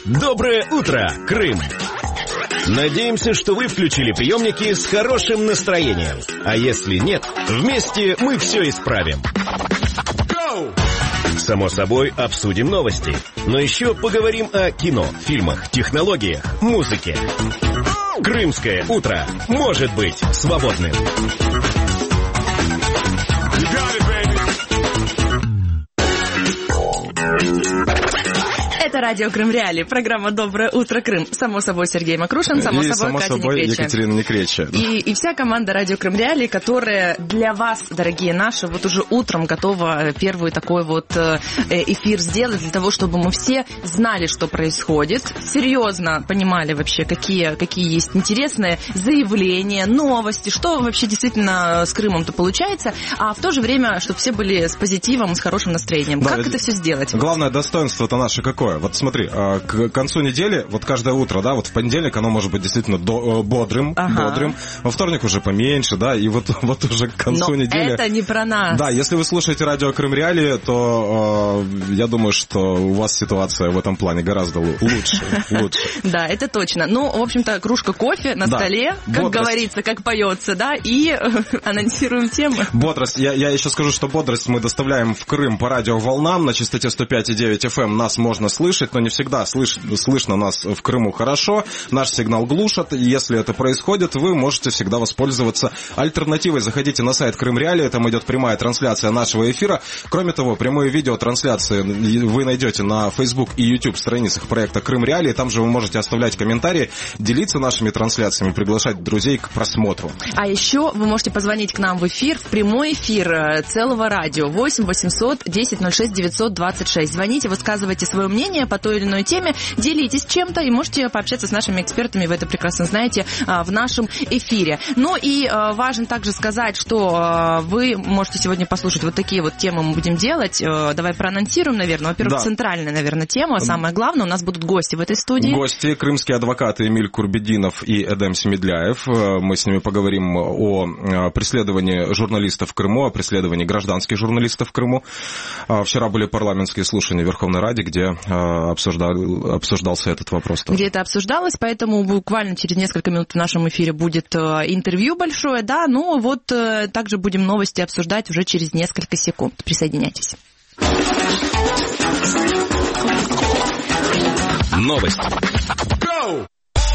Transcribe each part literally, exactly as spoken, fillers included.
Доброе утро, Крым! Надеемся, что вы включили приемники с хорошим настроением. А если нет, вместе мы все исправим. Go! Само собой, обсудим новости. Но еще поговорим о кино, фильмах, технологиях, музыке. Крымское утро может быть свободным. Это радио Крым Реали, программа «Доброе утро, Крым». Само собой, Сергей Макрушин, само и, собой, само Катя собой, Некреча. Екатерина Некреча. И, и вся команда радио Крым Реали, которая для вас, дорогие наши, вот уже утром готова первый такой вот эфир сделать для того, чтобы мы все знали, что происходит, серьезно понимали вообще, какие, какие есть интересные заявления, новости, что вообще действительно с Крымом-то получается, а в то же время, чтобы все были с позитивом, с хорошим настроением. Да, как это все сделать? Главное достоинство-то наше какое? Вот смотри, к концу недели, вот каждое утро, да, вот в понедельник оно может быть действительно до, бодрым, ага. бодрым, во вторник уже поменьше, да, и вот, вот уже к концу Но недели... это не про нас. Да, если вы слушаете радио Крым Реали, то э, я думаю, что у вас ситуация в этом плане гораздо лучше. лучше. Да, это точно. Ну, в общем-то, кружка кофе на столе, как говорится, как поется, да, и анонсируем темы. Бодрость. Я, я еще скажу, что бодрость мы доставляем в Крым по радиоволнам на частоте сто пять и девять эф эм. Нас можно слышать. Слышать, но не всегда слыш, слышно нас в Крыму хорошо. Наш сигнал глушат. Если это происходит, вы можете всегда воспользоваться альтернативой. Заходите на сайт Крым Реали, там идет прямая трансляция нашего эфира. Кроме того, прямые видеотрансляции вы найдете на Facebook и YouTube страницах проекта Крым Реали. Там же вы можете оставлять комментарии, делиться нашими трансляциями, приглашать друзей к просмотру. А еще вы можете позвонить к нам в эфир, в прямой эфир целого радио. восемь восемьсот десять ноль шесть девятьсот двадцать шесть. Звоните, высказывайте свое мнение по той или иной теме, делитесь чем-то и можете пообщаться с нашими экспертами, вы это прекрасно знаете, в нашем эфире. Ну и важно также сказать, что вы можете сегодня послушать вот такие вот темы мы будем делать. Давай проанонсируем, наверное. Во-первых, да. центральная, наверное, тема, самое главное, у нас будут гости в этой студии. Гости, крымские адвокаты Эмиль Курбединов и Эдем Семедляев. Мы с ними поговорим о преследовании журналистов в Крыму, о преследовании гражданских журналистов в Крыму. Вчера были парламентские слушания в Верховной Раде, где Обсуждал, обсуждался этот вопрос. Тоже. Где это обсуждалось, поэтому буквально через несколько минут в нашем эфире будет интервью большое, да, ну вот также будем новости обсуждать уже через несколько секунд. Присоединяйтесь. Новости. Go!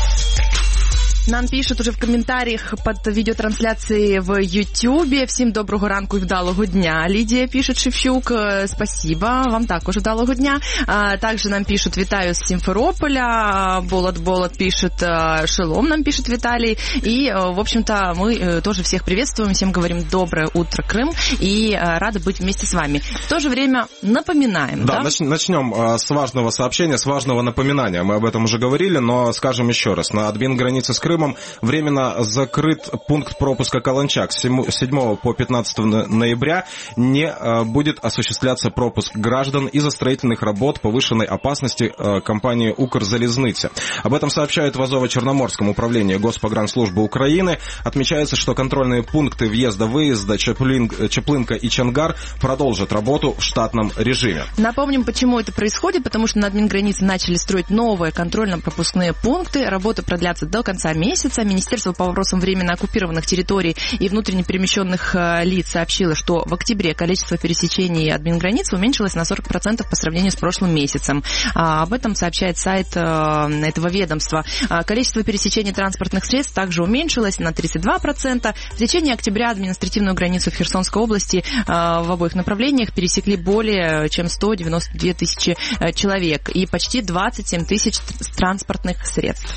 Нам пишуть уже в коментарях під відеотрансляцією в Ютубі. Всім доброго ранку і вдалого дня. Лідія пише, Шевчук, спасибо, вам також вдалого дня. Також нам пишуть, вітаю з Симферополя. Болот-Болот пишет, шелом нам пишет Виталий. И, в общем-то, мы тоже всех приветствуем, всем говорим доброе утро, Крым, и рады быть вместе с вами. В то же время напоминаем. Да, да? начнем с важного сообщения, с важного напоминания. Мы об этом уже говорили, но скажем еще раз. На админгранице с Крымом временно закрыт пункт пропуска Каланчак. С седьмого по пятнадцатое ноября не будет осуществляться пропуск граждан из-за строительных работ повышенной опасности компании «Укрзалезница». Об этом сообщают в Азово-Черноморском управлении Госпогранслужбы Украины. Отмечается, что контрольные пункты въезда-выезда Чеплынка и Чангар продолжат работу в штатном режиме. Напомним, почему это происходит, потому что на админгранице начали строить новые контрольно-пропускные пункты. Работы продлятся до конца месяца. Министерство по вопросам временно оккупированных территорий и внутренне перемещенных лиц сообщило, что в октябре количество пересечений админграницы уменьшилось на сорок процентов по сравнению с прошлым месяцем. Об этом сообщает сайт этого ведомства. Количество пересечений транспортных средств также уменьшилось на тридцать два процента. В течение октября административную границу в Херсонской области в обоих направлениях пересекли более чем сто девяносто две тысячи человек и почти двадцать семь тысяч транспортных средств.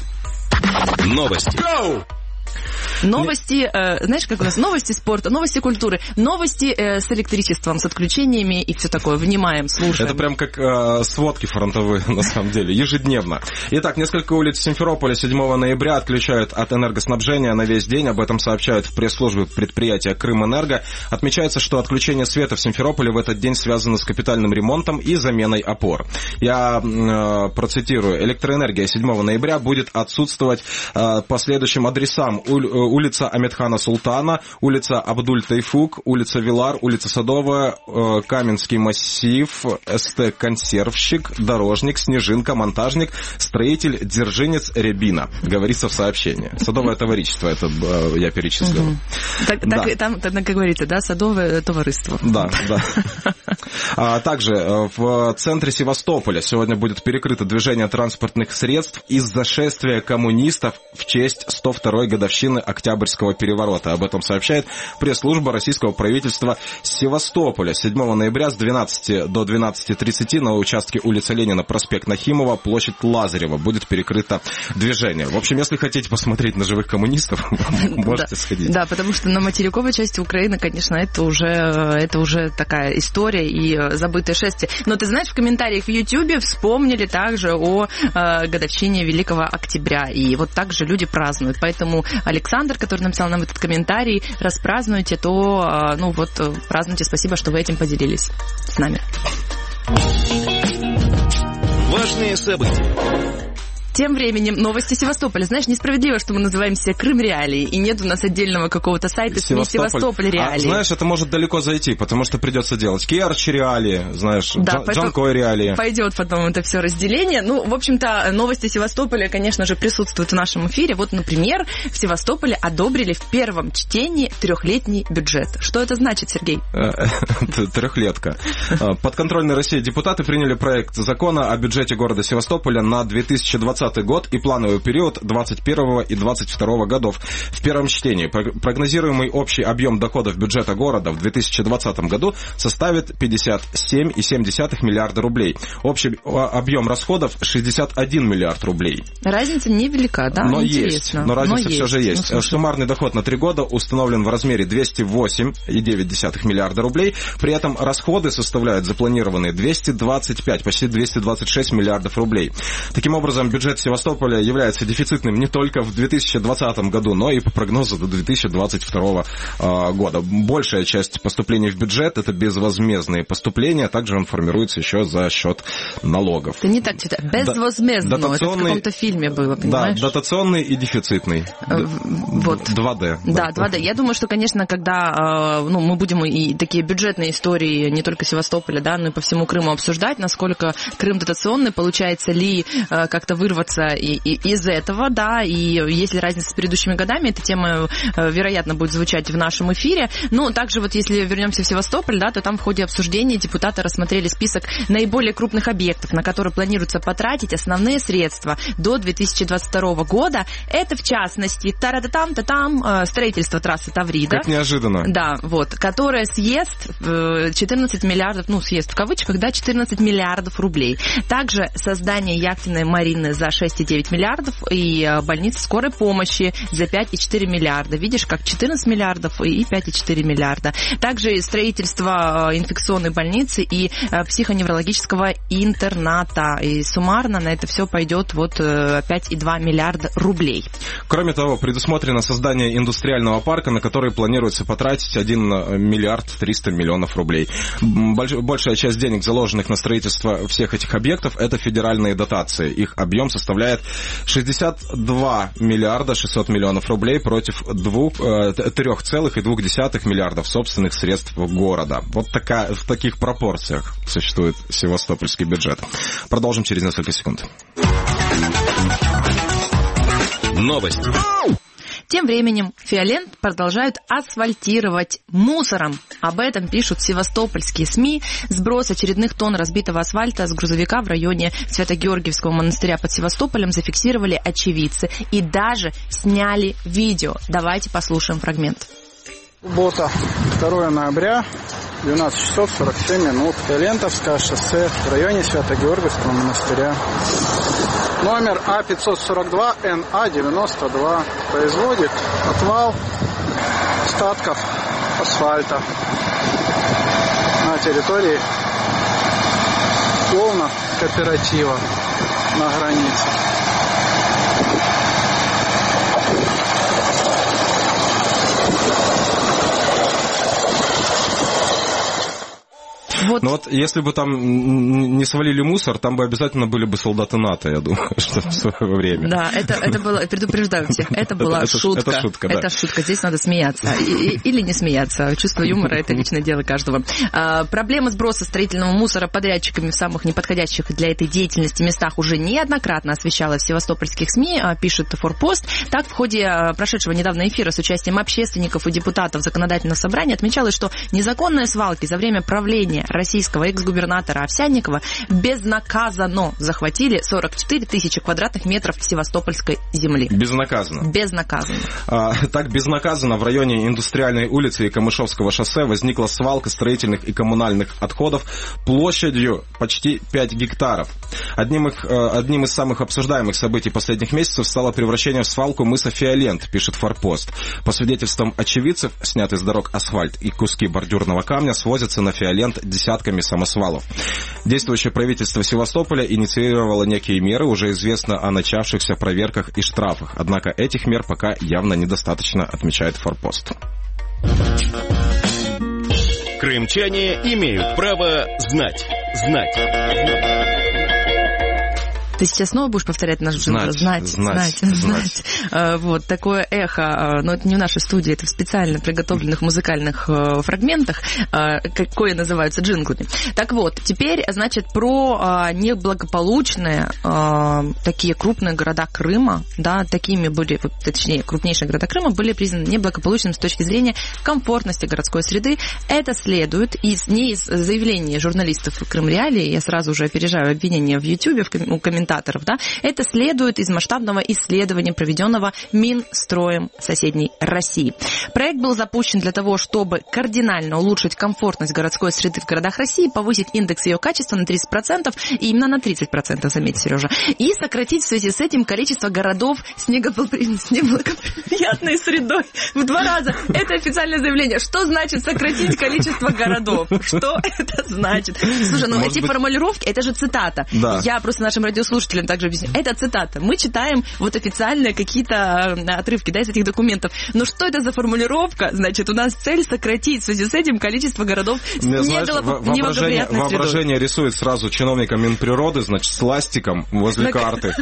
Новости. Go! Новости, э, знаешь, как у нас, новости спорта, новости культуры, новости э, с электричеством, с отключениями и все такое. Внимаем, слушаем. Это прям как э, сводки фронтовые, на самом деле, ежедневно. Итак, несколько улиц Симферополя седьмого ноября отключают от энергоснабжения на весь день. Об этом сообщают в пресс-службе предприятия «Крымэнерго». Отмечается, что отключение света в Симферополе в этот день связано с капитальным ремонтом и заменой опор. Я э, процитирую. Электроэнергия седьмого ноября будет отсутствовать э, по следующим адресам. улица Амедхана Султана, улица Абдуль-Тайфук, улица Вилар, улица Садовая, Каменский массив, СТ «Консервщик», дорожник, снежинка, монтажник, строитель, дзержинец, рябина. Говорится в сообщении. Садовое товарищество, это я перечислил. Угу. Так, да. так, там, как говорится, да, садовое товариство. Да, да. А также в центре Севастополя сегодня будет перекрыто движение транспортных средств из-за шествия коммунистов в честь сто второй годовщины Октябрьского переворота. Об этом сообщает пресс-служба российского правительства Севастополя. седьмого ноября с двенадцати до двенадцати тридцати на участке улица Ленина, проспект Нахимова, площадь Лазарева будет перекрыто движение. В общем, если хотите посмотреть на живых коммунистов, можете сходить. Да, потому что на материковой части Украины, конечно, это уже, это уже такая история и забытое шествие. Но ты знаешь, в комментариях в Ютьюбе вспомнили также о э, годовщине Великого Октября. И вот так же люди празднуют. Поэтому Александр, который написал нам этот комментарий, раз празднуете, то, э, ну вот, празднуйте. Спасибо, что вы этим поделились с нами. Важные события. Тем временем новости Севастополя. Знаешь, несправедливо, что мы называемся Крым Реалии, и нет у нас отдельного какого-то сайта СМИ Севастополь Реалии. А, знаешь, это может далеко зайти, потому что придется делать Керчь Реалии, знаешь, да, Джанкой Реалии. Пойдет потом это все разделение. Ну, в общем-то, новости Севастополя, конечно же, присутствуют в нашем эфире. Вот, например, в Севастополе одобрили в первом чтении трехлетний бюджет. Что это значит, Сергей? Трехлетка. Подконтрольные России депутаты приняли проект закона о бюджете города Севастополя на две тысячи двадцатый год и плановый период двадцать первого и двадцать второго годов. В первом чтении прогнозируемый общий объем доходов бюджета города в две тысячи двадцатом году составит пятьдесят семь и семь десятых миллиарда рублей. Общий объем расходов шестьдесят один миллиард рублей. Разница невелика, да? Но Интересно. есть, но разница но все есть. же есть. Ну, суммарный доход на три года установлен в размере двести восемь и девять десятых миллиарда рублей. При этом расходы составляют запланированные двести двадцать пять, почти двести двадцать шесть миллиардов рублей. Таким образом, бюджет Севастополя является дефицитным не только в две тысячи двадцатом году, но и по прогнозу до две тысячи двадцать второго года. Большая часть поступлений в бюджет – это безвозмездные поступления, также он формируется еще за счет налогов. Это не так читаю. Безвозмездно, это в каком-то фильме было, понимаешь? Да, дотационный и дефицитный. Вот. два дэ. Да, два дэ. Я думаю, что, конечно, когда ну, мы будем и такие бюджетные истории не только Севастополя, да, но и по всему Крыму обсуждать, насколько Крым дотационный, получается ли как-то вырваться И, и, из этого, да, и есть ли разница с предыдущими годами, эта тема, вероятно, будет звучать в нашем эфире. Ну, также вот если вернемся в Севастополь, да, то там в ходе обсуждения депутаты рассмотрели список наиболее крупных объектов, на которые планируется потратить основные средства до две тысячи двадцать второго года. Это, в частности, тарадатам-татам, строительство трассы Таврида. Как неожиданно. Да, вот, которая съест четырнадцать миллиардов, ну, съест в кавычках, да, четырнадцать миллиардов рублей. Также создание яхтенной марины за шесть и девять миллиардов и больница скорой помощи за пять и четыре миллиарда. Видишь, как четырнадцать миллиардов и пять и четыре миллиарда. Также строительство инфекционной больницы и психоневрологического интерната. И суммарно на это все пойдет вот пять и два миллиарда рублей. Кроме того, предусмотрено создание индустриального парка, на который планируется потратить один миллиард триста миллионов рублей. Большая часть денег, заложенных на строительство всех этих объектов, это федеральные дотации. Их объем составляет шестьдесят два миллиарда шестьсот миллионов рублей против трех целых две десятых миллиардов собственных средств города. Вот такая, в таких пропорциях существует севастопольский бюджет. Продолжим через несколько секунд. Новость. Тем временем Фиолент продолжают асфальтировать мусором. Об этом пишут севастопольские СМИ. Сброс очередных тонн разбитого асфальта с грузовика в районе Свято-Георгиевского монастыря под Севастополем зафиксировали очевидцы и даже сняли видео. Давайте послушаем фрагмент. Суббота, второго ноября, двенадцать часов сорок семь минут. Фиолентовское шоссе в районе Свято-Георгиевского монастыря. Номер А пятьсот сорок два Н А девяносто два производит отвал остатков асфальта на территории клоуна кооператива на границе. Вот. Но вот если бы там не свалили мусор, там бы обязательно были бы солдаты НАТО, я думаю, что в свое время. Да, это, это было, предупреждаю всех, это была это, шутка. Это шутка, да. Это шутка, здесь надо смеяться. И, или не смеяться. Чувство юмора – это личное дело каждого. А, проблема сброса строительного мусора подрядчиками в самых неподходящих для этой деятельности местах уже неоднократно освещалась в севастопольских СМИ, пишет Форпост. Так, в ходе прошедшего недавно эфира с участием общественников и депутатов законодательного собрания отмечалось, что незаконные свалки за время правления российского экс-губернатора Овсянникова безнаказанно захватили сорок четыре тысячи квадратных метров севастопольской земли. Безнаказанно. Безнаказанно. А, так, безнаказанно в районе Индустриальной улицы и Камышовского шоссе возникла свалка строительных и коммунальных отходов площадью почти пять гектаров. Одним, их, одним из самых обсуждаемых событий последних месяцев стало превращение в свалку мыса Фиолент, пишет Форпост. По свидетельствам очевидцев, снятый с дорог асфальт и куски бордюрного камня свозятся на Фиолент десятками самосвалов. Действующее правительство Севастополя инициировало некие меры, уже известно о начавшихся проверках и штрафах. Однако этих мер пока явно недостаточно, отмечает Форпост. Крымчане имеют право знать. Знать. Ты сейчас снова будешь повторять наш джингл? Знать, знать, знать, знать. знать. Вот такое эхо, но это не в нашей студии, это в специально приготовленных музыкальных фрагментах, какое называются джинглами. Так вот, теперь, значит, про неблагополучные такие крупные города Крыма, да, такими были, точнее, крупнейшие города Крыма были признаны неблагополучными с точки зрения комфортности городской среды. Это следует из, не из заявлений журналистов Крымреалии, я сразу же опережаю обвинения в Ютьюбе, у комментаторов, Да, это следует из масштабного исследования, проведенного Минстроем соседней России. Проект был запущен для того, чтобы кардинально улучшить комфортность городской среды в городах России, повысить индекс ее качества на тридцать процентов, и именно на тридцать процентов, заметь, Сережа, и сократить в связи с этим количество городов с неблагоприятной средой в два раза. Это официальное заявление. Что значит сократить количество городов? Что это значит? Слушай, ну Может эти быть... формулировки, это же цитата. Да. Я просто нашим радиослушателям также объясню. Это цитата. Мы читаем вот официальные какие-то отрывки, да, из этих документов. Но что это за формулировка? Значит, у нас цель сократить в связи с этим количество городов с неблагоприятной средой. Воображение рисует сразу чиновника Минприроды, значит, с ластиком возле карты.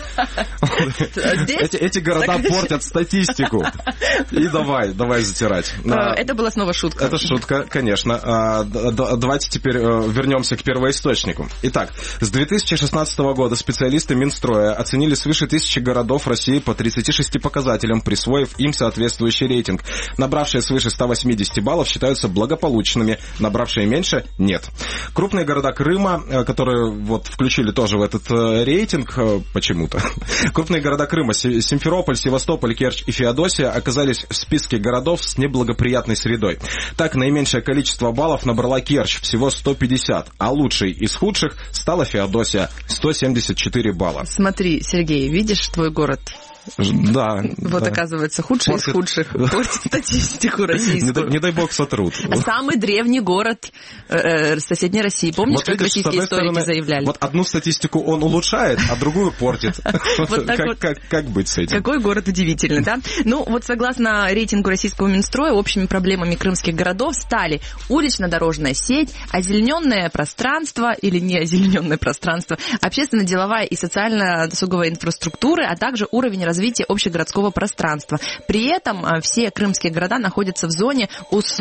Эти города портят статистику. И давай, давай затирать. Это была снова шутка. Это шутка, конечно. Давайте теперь вернемся к первоисточнику. Итак, с две тысячи шестнадцатого года специалисты Минстроя оценили свыше тысячи городов России по тридцати шести показателям, присвоив им соответствующий рейтинг. Набравшие свыше ста восьмидесяти баллов считаются благополучными, набравшие меньше – нет. Крупные города Крыма, которые вот включили тоже в этот рейтинг почему-то, крупные города Крыма – Симферополь, Севастополь, Керчь и Феодосия оказались в списке городов с неблагоприятной средой. Так, наименьшее количество баллов набрала Керчь – всего сто пятьдесят, а лучшей из худших стала Феодосия – сто семьдесят четыре балла. Смотри, Сергей, видишь твой город? Да. Вот, да. Оказывается, худший портит... из худших. Портит статистику российскую. Не дай, не дай бог сотрут. Самый древний город э, соседней России. Помнишь, вот как видишь, российские историки стороны, заявляли? Вот одну статистику он улучшает, а другую портит. Как быть с этим? Какой город удивительный, да? Ну, вот согласно рейтингу российского Минстроя, общими проблемами крымских городов стали улично-дорожная сеть, озелененное пространство или не озелененное пространство, общественно-деловая и социально-досуговая инфраструктура, а также уровень развития развития общегородского пространства. При этом все крымские города находятся в зоне усл...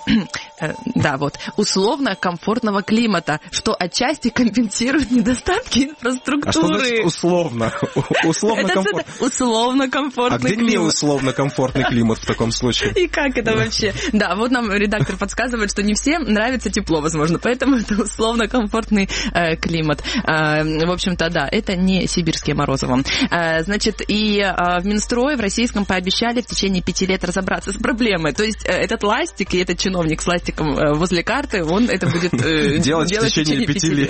да, вот, условно-комфортного климата, что отчасти компенсирует недостатки инфраструктуры. А что значит условно? Условно-комфортный условно-комфортный климат. А где не условно-комфортный климат в таком случае? И как это вообще? Да, вот нам редактор подсказывает, что не всем нравится тепло, возможно, поэтому это условно-комфортный э, климат. Э, в общем-то, да, это не сибирские морозы вам. Э, значит, и э, в Минстрое в российском пообещали в течение пяти лет разобраться с проблемой. То есть э, этот ластик и этот чиновник с ластиком э, возле карты, он это будет э, делать, делать в течение пяти лет.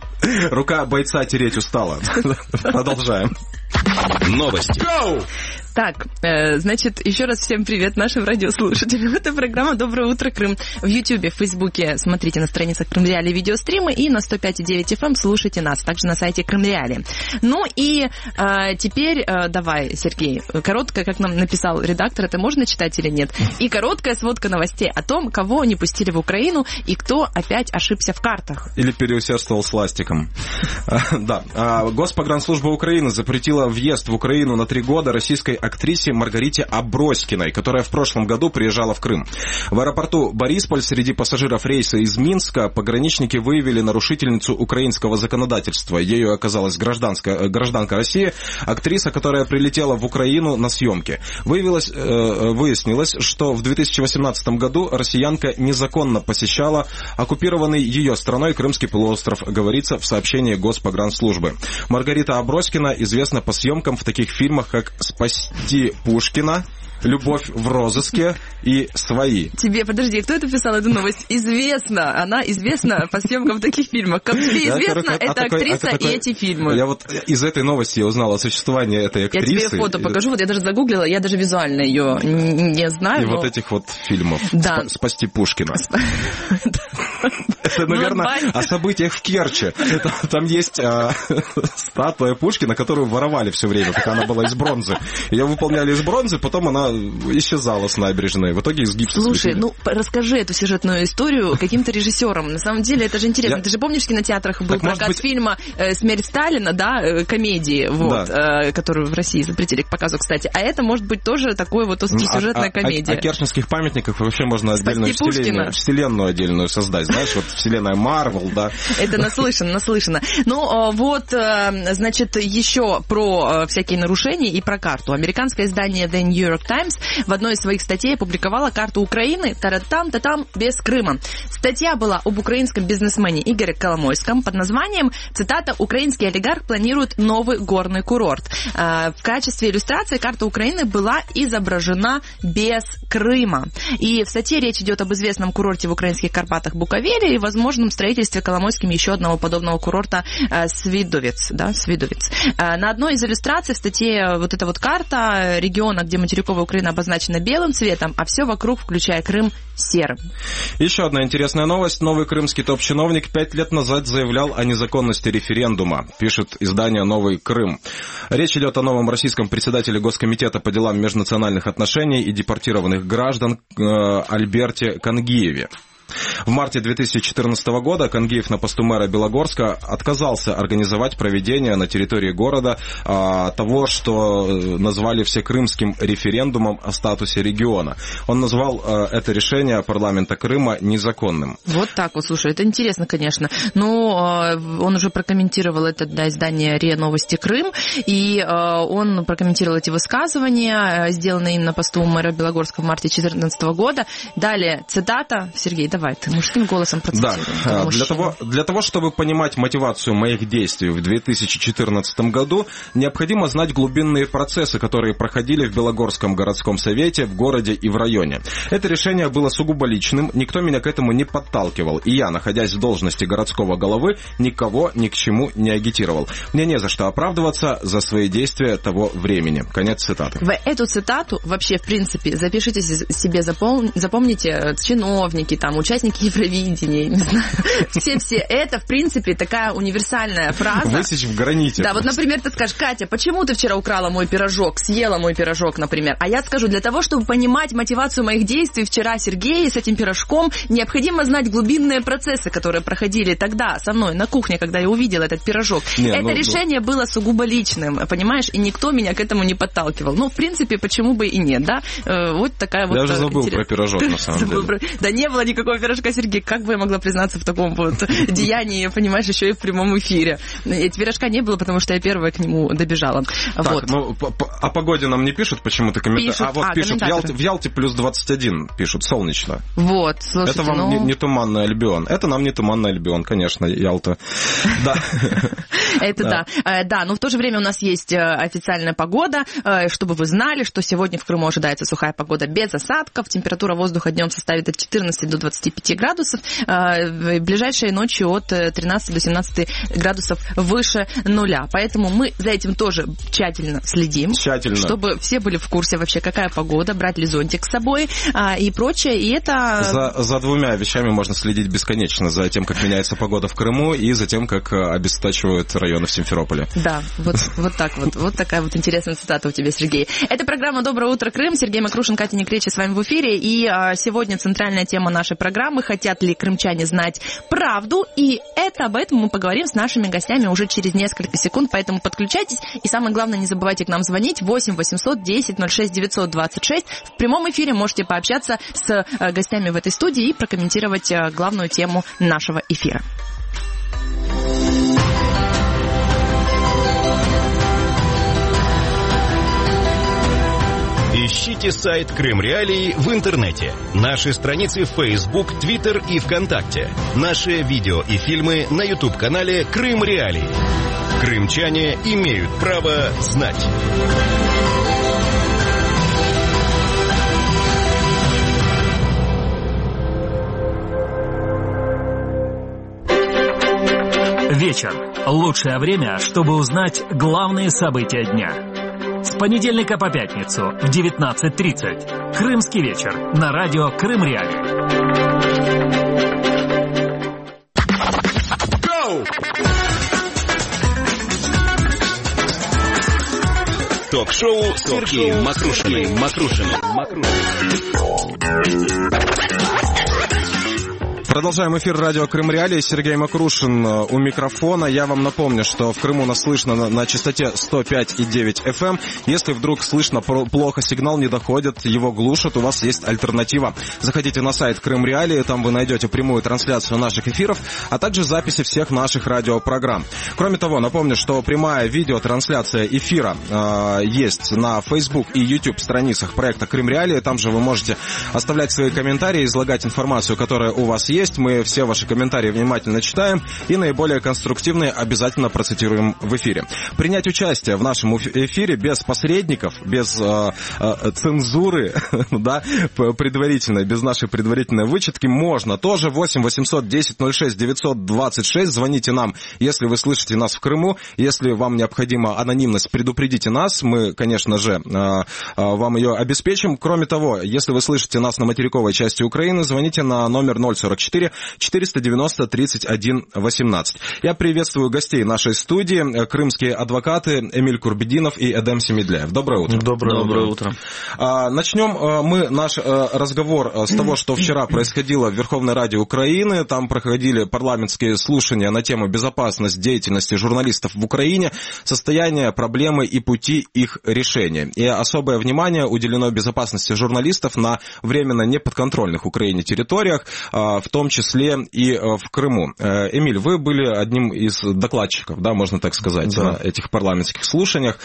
Рука бойца тереть устала. Продолжаем. Новости. Так, э, значит, еще раз всем привет нашим радиослушателям. Это программа «Доброе утро, Крым». В Ютьюбе, в Фейсбуке смотрите на страницах Крым Реали видеостримы и на сто пять и девять эф эм слушайте нас, также на сайте Крым Реали. Ну и э, теперь э, давай, Сергей, короткая, как нам написал редактор, это можно читать или нет? И короткая сводка новостей о том, кого не пустили в Украину и кто опять ошибся в картах. Или переусердствовал с ластиком. Да. Госпогранслужба Украины запретила въезд в Украину на три года российской актрисе Маргарите Аброськиной, которая в прошлом году приезжала в Крым. В аэропорту Борисполь среди пассажиров рейса из Минска пограничники выявили нарушительницу украинского законодательства. Ею оказалась гражданка, гражданка России, актриса, которая прилетела в Украину на съемки. Выявилось, э, выяснилось, что в две тысячи восемнадцатом году россиянка незаконно посещала оккупированный ее страной Крымский полуостров, говорится в сообщении Госпогранслужбы. Маргарита Аброськина известна по съемкам в таких фильмах, как «Спасти Пушкина», «Любовь в розыске» и «Свои». Тебе, подожди, кто это писал эту новость? Известно. Она известна по съемкам в таких фильмах. Как тебе известно, это актриса и эти фильмы. Я вот из этой новости узнал о существовании этой актрисы. Я тебе фото покажу. Вот я даже загуглила, я даже визуально ее не знаю. И вот этих вот фильмов. «Спасти Пушкина». Это, наверное, о событиях в Керчи. Там есть статуя Пушкина, которую воровали все время, пока она была из бронзы. Ее выполняли из бронзы, потом она исчезала с набережной. В итоге из гипса. Слушай, ну расскажи эту сюжетную историю каким-то режиссерам. На самом деле это же интересно. Я... Ты же помнишь, в кинотеатрах был так, прокат быть... фильма «Смерть Сталина», да, комедии, вот, да. Которую в России запретили к показу, кстати. А это может быть тоже такой вот сюжетная а, комедия. О, о, о керченских памятниках вообще можно отдельную вселенную, вселенную отдельную создать. Знаешь, вот вселенная Марвел, да. Это наслышано, наслышано. Ну, вот, значит, еще про всякие нарушения и про карту. Американское издание The New York Times в одной из своих статей опубликовала карту Украины та-там-та-там без Крыма. Статья была об украинском бизнесмене Игоре Коломойском под названием, цитата, «Украинский олигарх планирует новый горный курорт». В качестве иллюстрации карта Украины была изображена без Крыма. И в статье речь идет об известном курорте в украинских Карпатах Буковеле и возможном строительстве Коломойским еще одного подобного курорта Свидовец. Да, Свидовец. На одной из иллюстраций в статье вот эта вот карта региона, где материковая Украина обозначена белым цветом, а все вокруг, включая Крым, серым. Еще одна интересная новость. Новый крымский топ-чиновник пять лет назад заявлял о незаконности референдума, пишет издание «Новый Крым». Речь идет о новом российском председателе Госкомитета по делам межнациональных отношений и депортированных граждан э, Альберте Кангиеве. В марте две тысячи четырнадцатого года Кангиев на посту мэра Белогорска отказался организовать проведение на территории города а, того, что назвали всекрымским референдумом о статусе региона. Он назвал а, это решение парламента Крыма незаконным. Вот так вот, слушай, это интересно, конечно. Но он уже прокомментировал это для издания РИА Новости Крым, и он прокомментировал эти высказывания, сделанные на посту мэра Белогорска в марте две тысячи четырнадцатого года. Далее цитата, Сергей, давай, ты мужским голосом процитируй. Да, для того, для того, чтобы понимать мотивацию моих действий в две тысячи четырнадцатом году, необходимо знать глубинные процессы, которые проходили в Белогорском городском совете, в городе и в районе. Это решение было сугубо личным, никто меня к этому не подталкивал, и я, находясь в должности городского головы, никого ни к чему не агитировал. Мне не за что оправдываться за свои действия того времени. Конец цитаты. В эту цитату вообще, в принципе, запишите себе, запом... запомните, чиновники, там, участники Евровидения, не знаю, все-все, это, в принципе, такая универсальная фраза. Высечь в граните. Да, просто. Вот, например, ты скажешь, Катя, почему ты вчера украла мой пирожок, съела мой пирожок, например? А я скажу, для того, чтобы понимать мотивацию моих действий вчера, Сергей, с этим пирожком, необходимо знать глубинные процессы, которые проходили тогда со мной на кухне, когда я увидела этот пирожок. Не, это ну, решение ну... было сугубо личным, понимаешь, и никто меня к этому не подталкивал. Ну, в принципе, почему бы и нет, да? Вот такая вот... Я уже забыл интерес... про пирожок, на самом деле. Да не было никакого пирожка, Сергей, как бы я могла признаться в таком вот деянии, понимаешь, еще и в прямом эфире. Эти пирожка не было, потому что я первая к нему добежала. Так, вот. Ну, о погоде нам не пишут почему-то комментарии. Пишут, а вот а, пишут, в Ялте, в Ялте плюс двадцать один пишут, солнечно. Вот, слушайте, это вам ну... не, не туманный Альбион. Это нам не туманный Альбион, конечно, Ялта. Да. Это да. Да, но в то же время у нас есть официальная погода, чтобы вы знали, что сегодня в Крыму ожидается сухая погода без осадков. Температура воздуха днем составит от четырнадцати до двадцати пяти градусов, в ближайшие ночи от тринадцати до семнадцати градусов выше нуля. Поэтому мы за этим тоже тщательно следим, тщательно. Чтобы все были в курсе вообще, какая погода, брать ли зонтик с собой и прочее. И это... За, за двумя вещами можно следить бесконечно. За тем, как меняется погода в Крыму, и за тем, как обесточивают районы в Симферополе. Да, вот, вот так вот. Вот такая вот интересная цитата у тебя, Сергей. Это программа «Доброе утро, Крым». Сергей Макрушин, Катя Некречи с вами в эфире. И а, сегодня центральная тема нашей программы: хотят ли крымчане знать правду? И это об этом мы поговорим с нашими гостями уже через несколько секунд. Поэтому подключайтесь. И самое главное, не забывайте к нам звонить. восемь восемьсот десять ноль шесть девятьсот двадцать шесть. В прямом эфире можете пообщаться с а, гостями в этой студии и прокомментировать а, главную тему нашего эфира. Ищите сайт Крым Реалии в интернете. Наши страницы в Facebook, Twitter и ВКонтакте. Наши видео и фильмы на YouTube-канале Крым Реалии. Крымчане имеют право знать. Вечер. Лучшее время, чтобы узнать главные события дня. С понедельника по пятницу в девятнадцать тридцать. Крымский вечер на радио Крым Реалии. Ток-шоу с Сергеем Макрушиным. Макрушиным. Продолжаем эфир радио Крым Реалии. Сергей Макрушин у микрофона. Я вам напомню, что в Крыму нас слышно на, на частоте сто пять и девять эф эм. Если вдруг слышно плохо, сигнал не доходит, его глушат, у вас есть альтернатива. Заходите на сайт Крым Реалии, там вы найдете прямую трансляцию наших эфиров, а также записи всех наших радиопрограмм. Кроме того, напомню, что прямая видеотрансляция эфира э, есть на Facebook и YouTube страницах проекта Крым Реалии. Там же вы можете оставлять свои комментарии, излагать информацию, которая у вас есть. Мы все ваши комментарии внимательно читаем и наиболее конструктивные обязательно процитируем в эфире. Принять участие в нашем эфире без посредников, без э, э, цензуры, да, предварительной, без нашей предварительной вычетки можно тоже. Восемь восемьсот десять ноль шесть девятьсот двадцать шесть. Звоните нам, если вы слышите нас в Крыму. Если вам необходима анонимность, предупредите нас. Мы, конечно же, э, э, вам ее обеспечим. Кроме того, если вы слышите нас на материковой части Украины, звоните на номер ноль сорок четыре четыреста девяносто тридцать один восемнадцать. Я приветствую гостей нашей студии, крымские адвокаты Эмиль Курбединов и Эдем Семедляев. Доброе утро. Доброе, Доброе утро. утро. Начнем мы наш разговор с того, что вчера происходило в Верховной Раде Украины. Там проходили парламентские слушания на тему безопасность деятельности журналистов в Украине, состояние, проблемы и пути их решения. И особое внимание уделено безопасности журналистов на временно неподконтрольных Украине территориях, в том числе и в Крыму. Эмиль, вы были одним из докладчиков, да, можно так сказать, да, на этих парламентских слушаниях.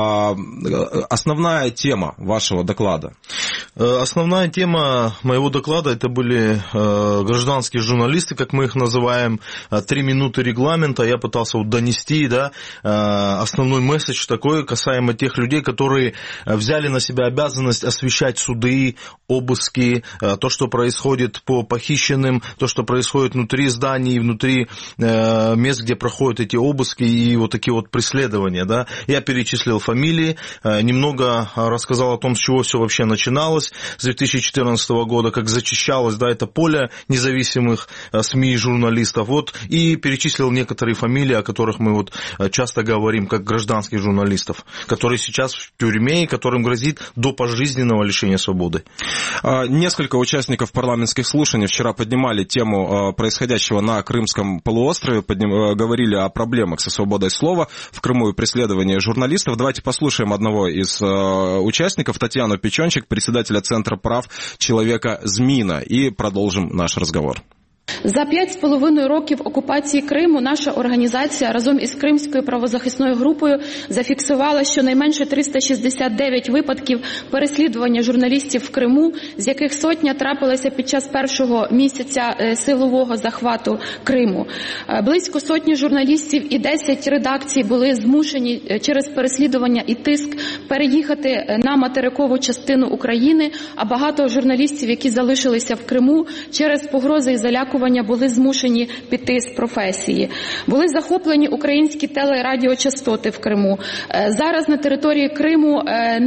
Основная тема вашего доклада? Основная тема моего доклада — это были гражданские журналисты, как мы их называем, три минуты регламента. Я пытался вот донести, да, основной месседж такой касаемо тех людей, которые взяли на себя обязанность освещать суды, обыски, то, что происходит по похищенным, то, что происходит внутри зданий, внутри э, мест, где проходят эти обыски и вот такие вот преследования, да. Я перечислил фамилии, э, немного рассказал о том, с чего все вообще начиналось с две тысячи четырнадцатого года, как зачищалось, да, это поле независимых э, СМИ и журналистов, вот, и перечислил некоторые фамилии, о которых мы вот часто говорим, как гражданских журналистов, которые сейчас в тюрьме и которым грозит до пожизненного лишения свободы. Несколько участников парламентских слушаний вчера поднимали тему происходящего на Крымском полуострове, подним, говорили о проблемах со свободой слова в Крыму и преследовании журналистов. Давайте послушаем одного из участников, Татьяну Печенчик, председателя Центра прав человека «ЗМИНа», и продолжим наш разговор. За п'ять з половиною років окупації Криму наша організація разом із Кримською правозахисною групою зафіксувала щонайменше триста шістдесят дев'ять випадків переслідування журналістів в Криму, з яких сотня трапилася під час першого місяця силового захвату Криму. Близько сотні журналістів і десять редакцій були змушені через переслідування і тиск переїхати на материкову частину України, а багато журналістів, які залишилися в Криму, через погрози і залякування були змушені піти з професії. Були захоплені українські теле- і радіочастоти в Криму. Зараз на території Криму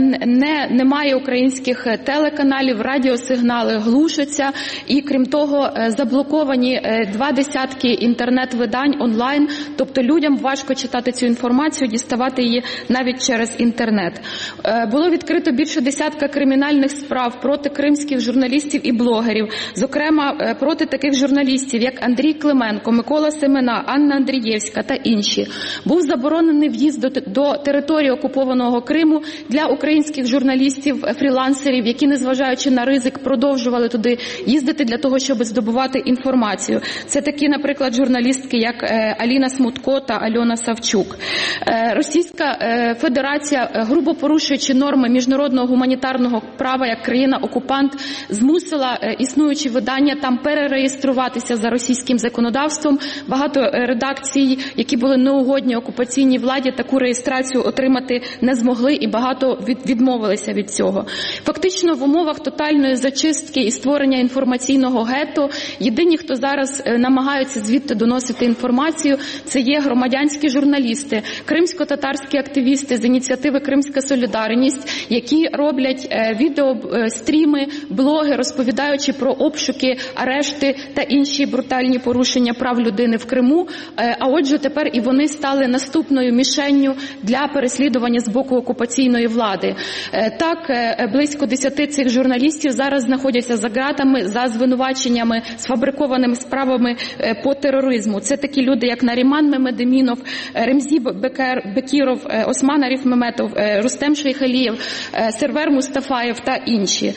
не, немає українських телеканалів, радіосигнали глушаться і, крім того, заблоковані два десятки інтернет-видань онлайн, тобто людям важко читати цю інформацію, діставати її навіть через інтернет. Було відкрито більше десятка кримінальних справ проти кримських журналістів і блогерів, зокрема проти таких журналістів, як Андрій Клименко, Микола Семена, Анна Андрієвська та інші. Був заборонений в'їзд до, до території окупованого Криму для українських журналістів, фрілансерів, які, незважаючи на ризик, продовжували туди їздити для того, щоб здобувати інформацію. Це такі, наприклад, журналістки, як Аліна Смутко та Альона Савчук. Російська Федерація, грубо порушуючи норми міжнародного гуманітарного права як країна-окупант, змусила існуючі видання там перереєструватися за російським законодавством. Багато редакцій, які були неугодні окупаційній владі, таку реєстрацію отримати не змогли і багато відмовилися від цього. Фактично, в умовах тотальної зачистки і створення інформаційного гетто єдині, хто зараз намагаються звідти доносити інформацію, це є громадянські журналісти, кримсько-татарські активісти з ініціативи «Кримська солідарність», які роблять відеостріми, блоги, розповідаючи про обшуки, арешти та інші брутальні порушення прав людини в Криму. А отже, тепер і вони стали наступною мішенню для переслідування з боку окупаційної влади. Так, близько десяти цих журналістів зараз знаходяться за ґратами за звинуваченнями, сфабрикованими справами по тероризму. Це такі люди, як Наріман Мемедемінов, Ремзі Бекіров, Осман Ариф Меметов, Рустем Шейхалієв, Сервер Мустафаєв та інші.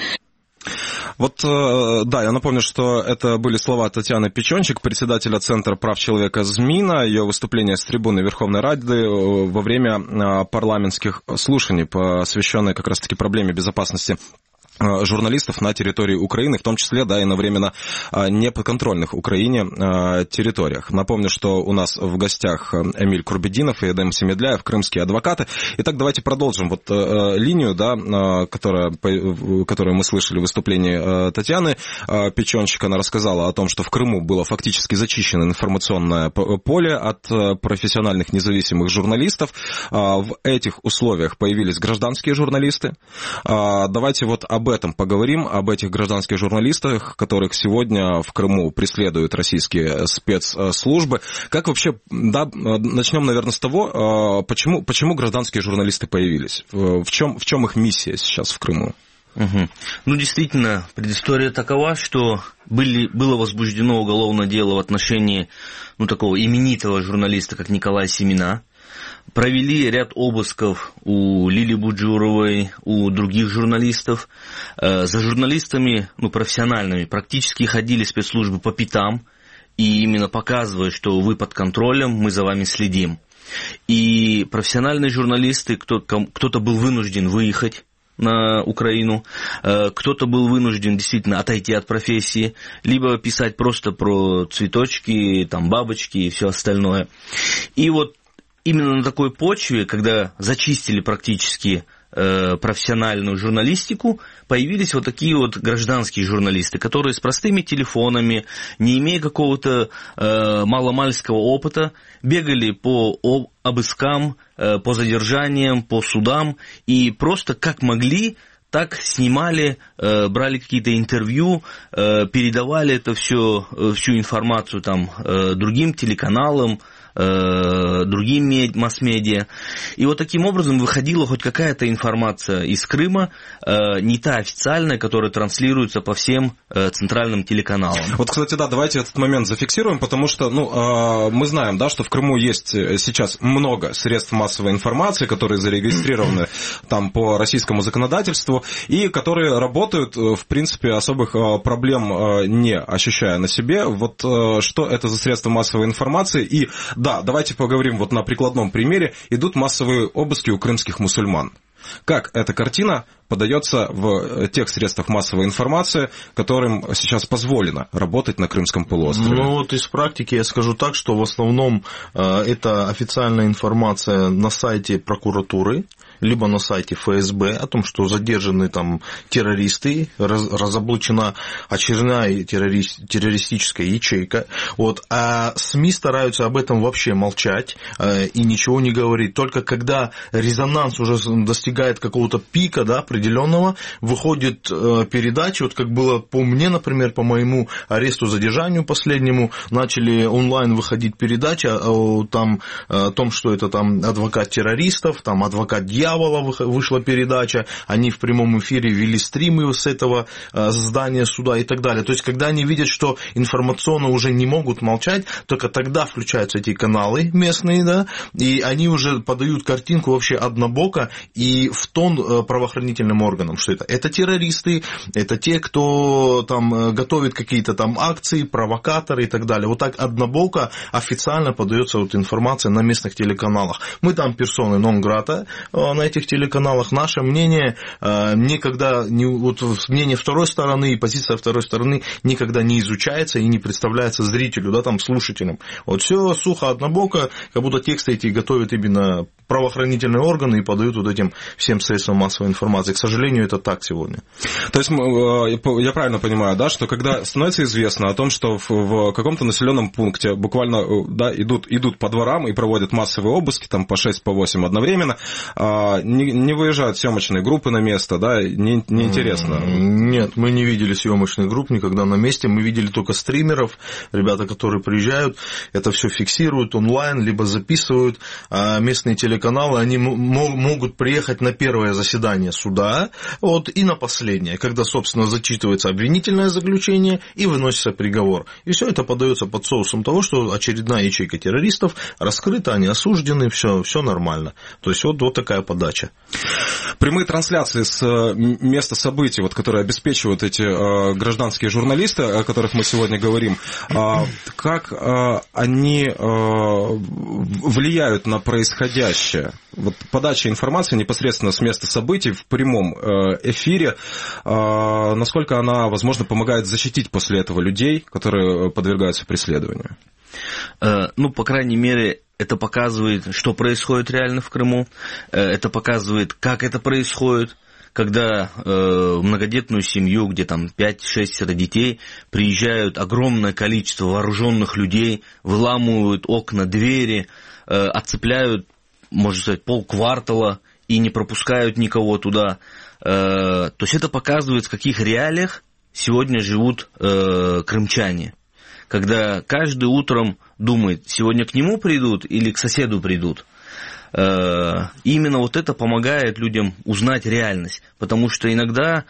Вот, да, я напомню, что это были слова Татьяны Печенчик, председателя Центра прав человека ЗМИНа, ее выступление с трибуны Верховной Рады во время парламентских слушаний, посвященной как раз-таки проблеме безопасности журналистов на территории Украины, в том числе, да, и на временно неподконтрольных Украине территориях. Напомню, что у нас в гостях Эмиль Курбединов и Эдем Семедляев, крымские адвокаты. Итак, давайте продолжим вот линию, да, которая, которую мы слышали в выступлении Татьяны Печенчик. Она рассказала о том, что в Крыму было фактически зачищено информационное поле от профессиональных независимых журналистов. В этих условиях появились гражданские журналисты. Давайте вот об этом поговорим, об этих гражданских журналистах, которых сегодня в Крыму преследуют российские спецслужбы. Как вообще, да, начнем, наверное, с того, почему, почему гражданские журналисты появились? В чем, в чем их миссия сейчас в Крыму? Угу. Ну, действительно, предыстория такова, что были, было возбуждено уголовное дело в отношении, ну, такого именитого журналиста, как Николай Семена. Провели ряд обысков у Лили Буджуровой, у других журналистов. За журналистами, ну, профессиональными, практически ходили спецслужбы по пятам, и именно показывая, что вы под контролем, мы за вами следим. И профессиональные журналисты, кто, кто-то был вынужден выехать на Украину, кто-то был вынужден действительно отойти от профессии, либо писать просто про цветочки, там, бабочки и все остальное. И вот именно на такой почве, когда зачистили практически э, профессиональную журналистику, появились вот такие вот гражданские журналисты, которые с простыми телефонами, не имея какого-то э, маломальского опыта, бегали по обыскам, э, по задержаниям, по судам и просто как могли, так снимали, э, брали какие-то интервью, э, передавали это все, всю информацию там, э, другим телеканалам, э, другим масс-медиа. И вот таким образом выходила хоть какая-то информация из Крыма, э, не та официальная, которая транслируется по всем э, центральным телеканалам. Вот, кстати, да, давайте этот момент зафиксируем, потому что, ну, э, мы знаем, да, что в Крыму есть сейчас много средств массовой информации, которые зарегистрированы там по российскому законодательству, и которые работают, в принципе, особых проблем не ощущая на себе. Вот что это за средства массовой информации? И да, давайте поговорим вот на прикладном примере. Идут массовые обыски у крымских мусульман. Как эта картина подается в тех средствах массовой информации, которым сейчас позволено работать на Крымском полуострове? Ну вот из практики я скажу так, что в основном э, это официальная информация на сайте прокуратуры, либо на сайте эф эс бэ о том, что задержаны там террористы, раз, разоблачена очередная террорист, террористическая ячейка. Вот, а СМИ стараются об этом вообще молчать э, и ничего не говорить. Только когда резонанс уже достигает какого-то пика, да, определенного, выходит э, передача, вот как было по мне, например, по моему аресту, задержанию последнему, начали онлайн выходить передачи о, там, о том, что это там адвокат террористов, там адвокат дьявола, вышла передача, они в прямом эфире вели стримы с этого здания суда и так далее. То есть, когда они видят, что информационно уже не могут молчать, только тогда включаются эти каналы местные, да, и они уже подают картинку вообще однобоко и в тон правоохранительным органам, что это, это террористы, это те, кто там готовит какие-то там акции, провокаторы и так далее. Вот так однобоко официально подается вот информация на местных телеканалах. Мы там персоны нон-грата на этих телеканалах. Наше мнение никогда, не, вот мнение второй стороны и позиция второй стороны никогда не изучается и не представляется зрителю, да, там, слушателям. Вот все сухо, однобоко, как будто тексты эти готовят именно правоохранительные органы и подают вот этим всем средствам массовой информации. К сожалению, это так сегодня. То есть я правильно понимаю, да, что когда становится известно о том, что в каком-то населенном пункте буквально, да, идут, идут по дворам и проводят массовые обыски, там по шесть, по восемь одновременно, не, не выезжают съемочные группы на место, да, не, не интересно? Нет, мы не видели съемочных групп никогда на месте, мы видели только стримеров, ребята, которые приезжают, это все фиксируют онлайн, либо записывают, а местные телеканалы, они могут приехать на первое заседание суда, вот, и на последнее, когда, собственно, зачитывается обвинительное заключение и выносится приговор. И все это подается под соусом того, что очередная ячейка террористов раскрыта, они осуждены, все, все нормально. То есть вот, вот такая подача. Прямые трансляции с места событий, вот, которые обеспечивают эти э, гражданские журналисты, о которых мы сегодня говорим, э, как э, они э, влияют на происходящее? Вот подача информации непосредственно с места событий в прямом э, эфире, э, насколько она, возможно, помогает защитить после этого людей, которые подвергаются преследованию? Э, ну, по крайней мере, это показывает, что происходит реально в Крыму, это показывает, как это происходит, когда э, в многодетную семью, где там пять-шесть детей, приезжают огромное количество вооруженных людей, выламывают окна, двери, э, отцепляют, можно сказать, полквартала и не пропускают никого туда. Э, то есть это показывает, в каких реалиях сегодня живут э, крымчане. Когда каждый утром думает, сегодня к нему придут или к соседу придут. Именно вот это помогает людям узнать реальность, потому что иногда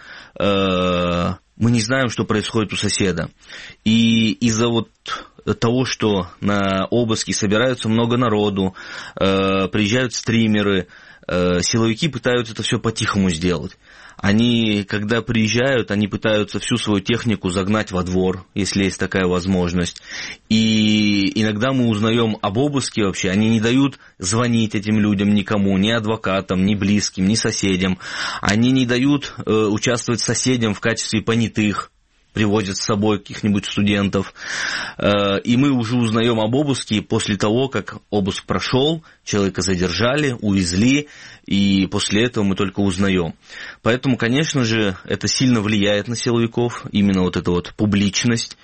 мы не знаем, что происходит у соседа. И из-за вот того, что на обыски собираются много народу, приезжают стримеры, силовики пытаются это все по-тихому сделать. Они, когда приезжают, они пытаются всю свою технику загнать во двор, если есть такая возможность. И иногда мы узнаем об обыске вообще. Они не дают звонить этим людям никому, ни адвокатам, ни близким, ни соседям. Они не дают э, участвовать соседям в качестве понятых. Привозят с собой каких-нибудь студентов, и мы уже узнаем об обыске после того, как обыск прошел, человека задержали, увезли, и после этого мы только узнаем. Поэтому, конечно же, это сильно влияет на силовиков, именно вот эта вот публичность,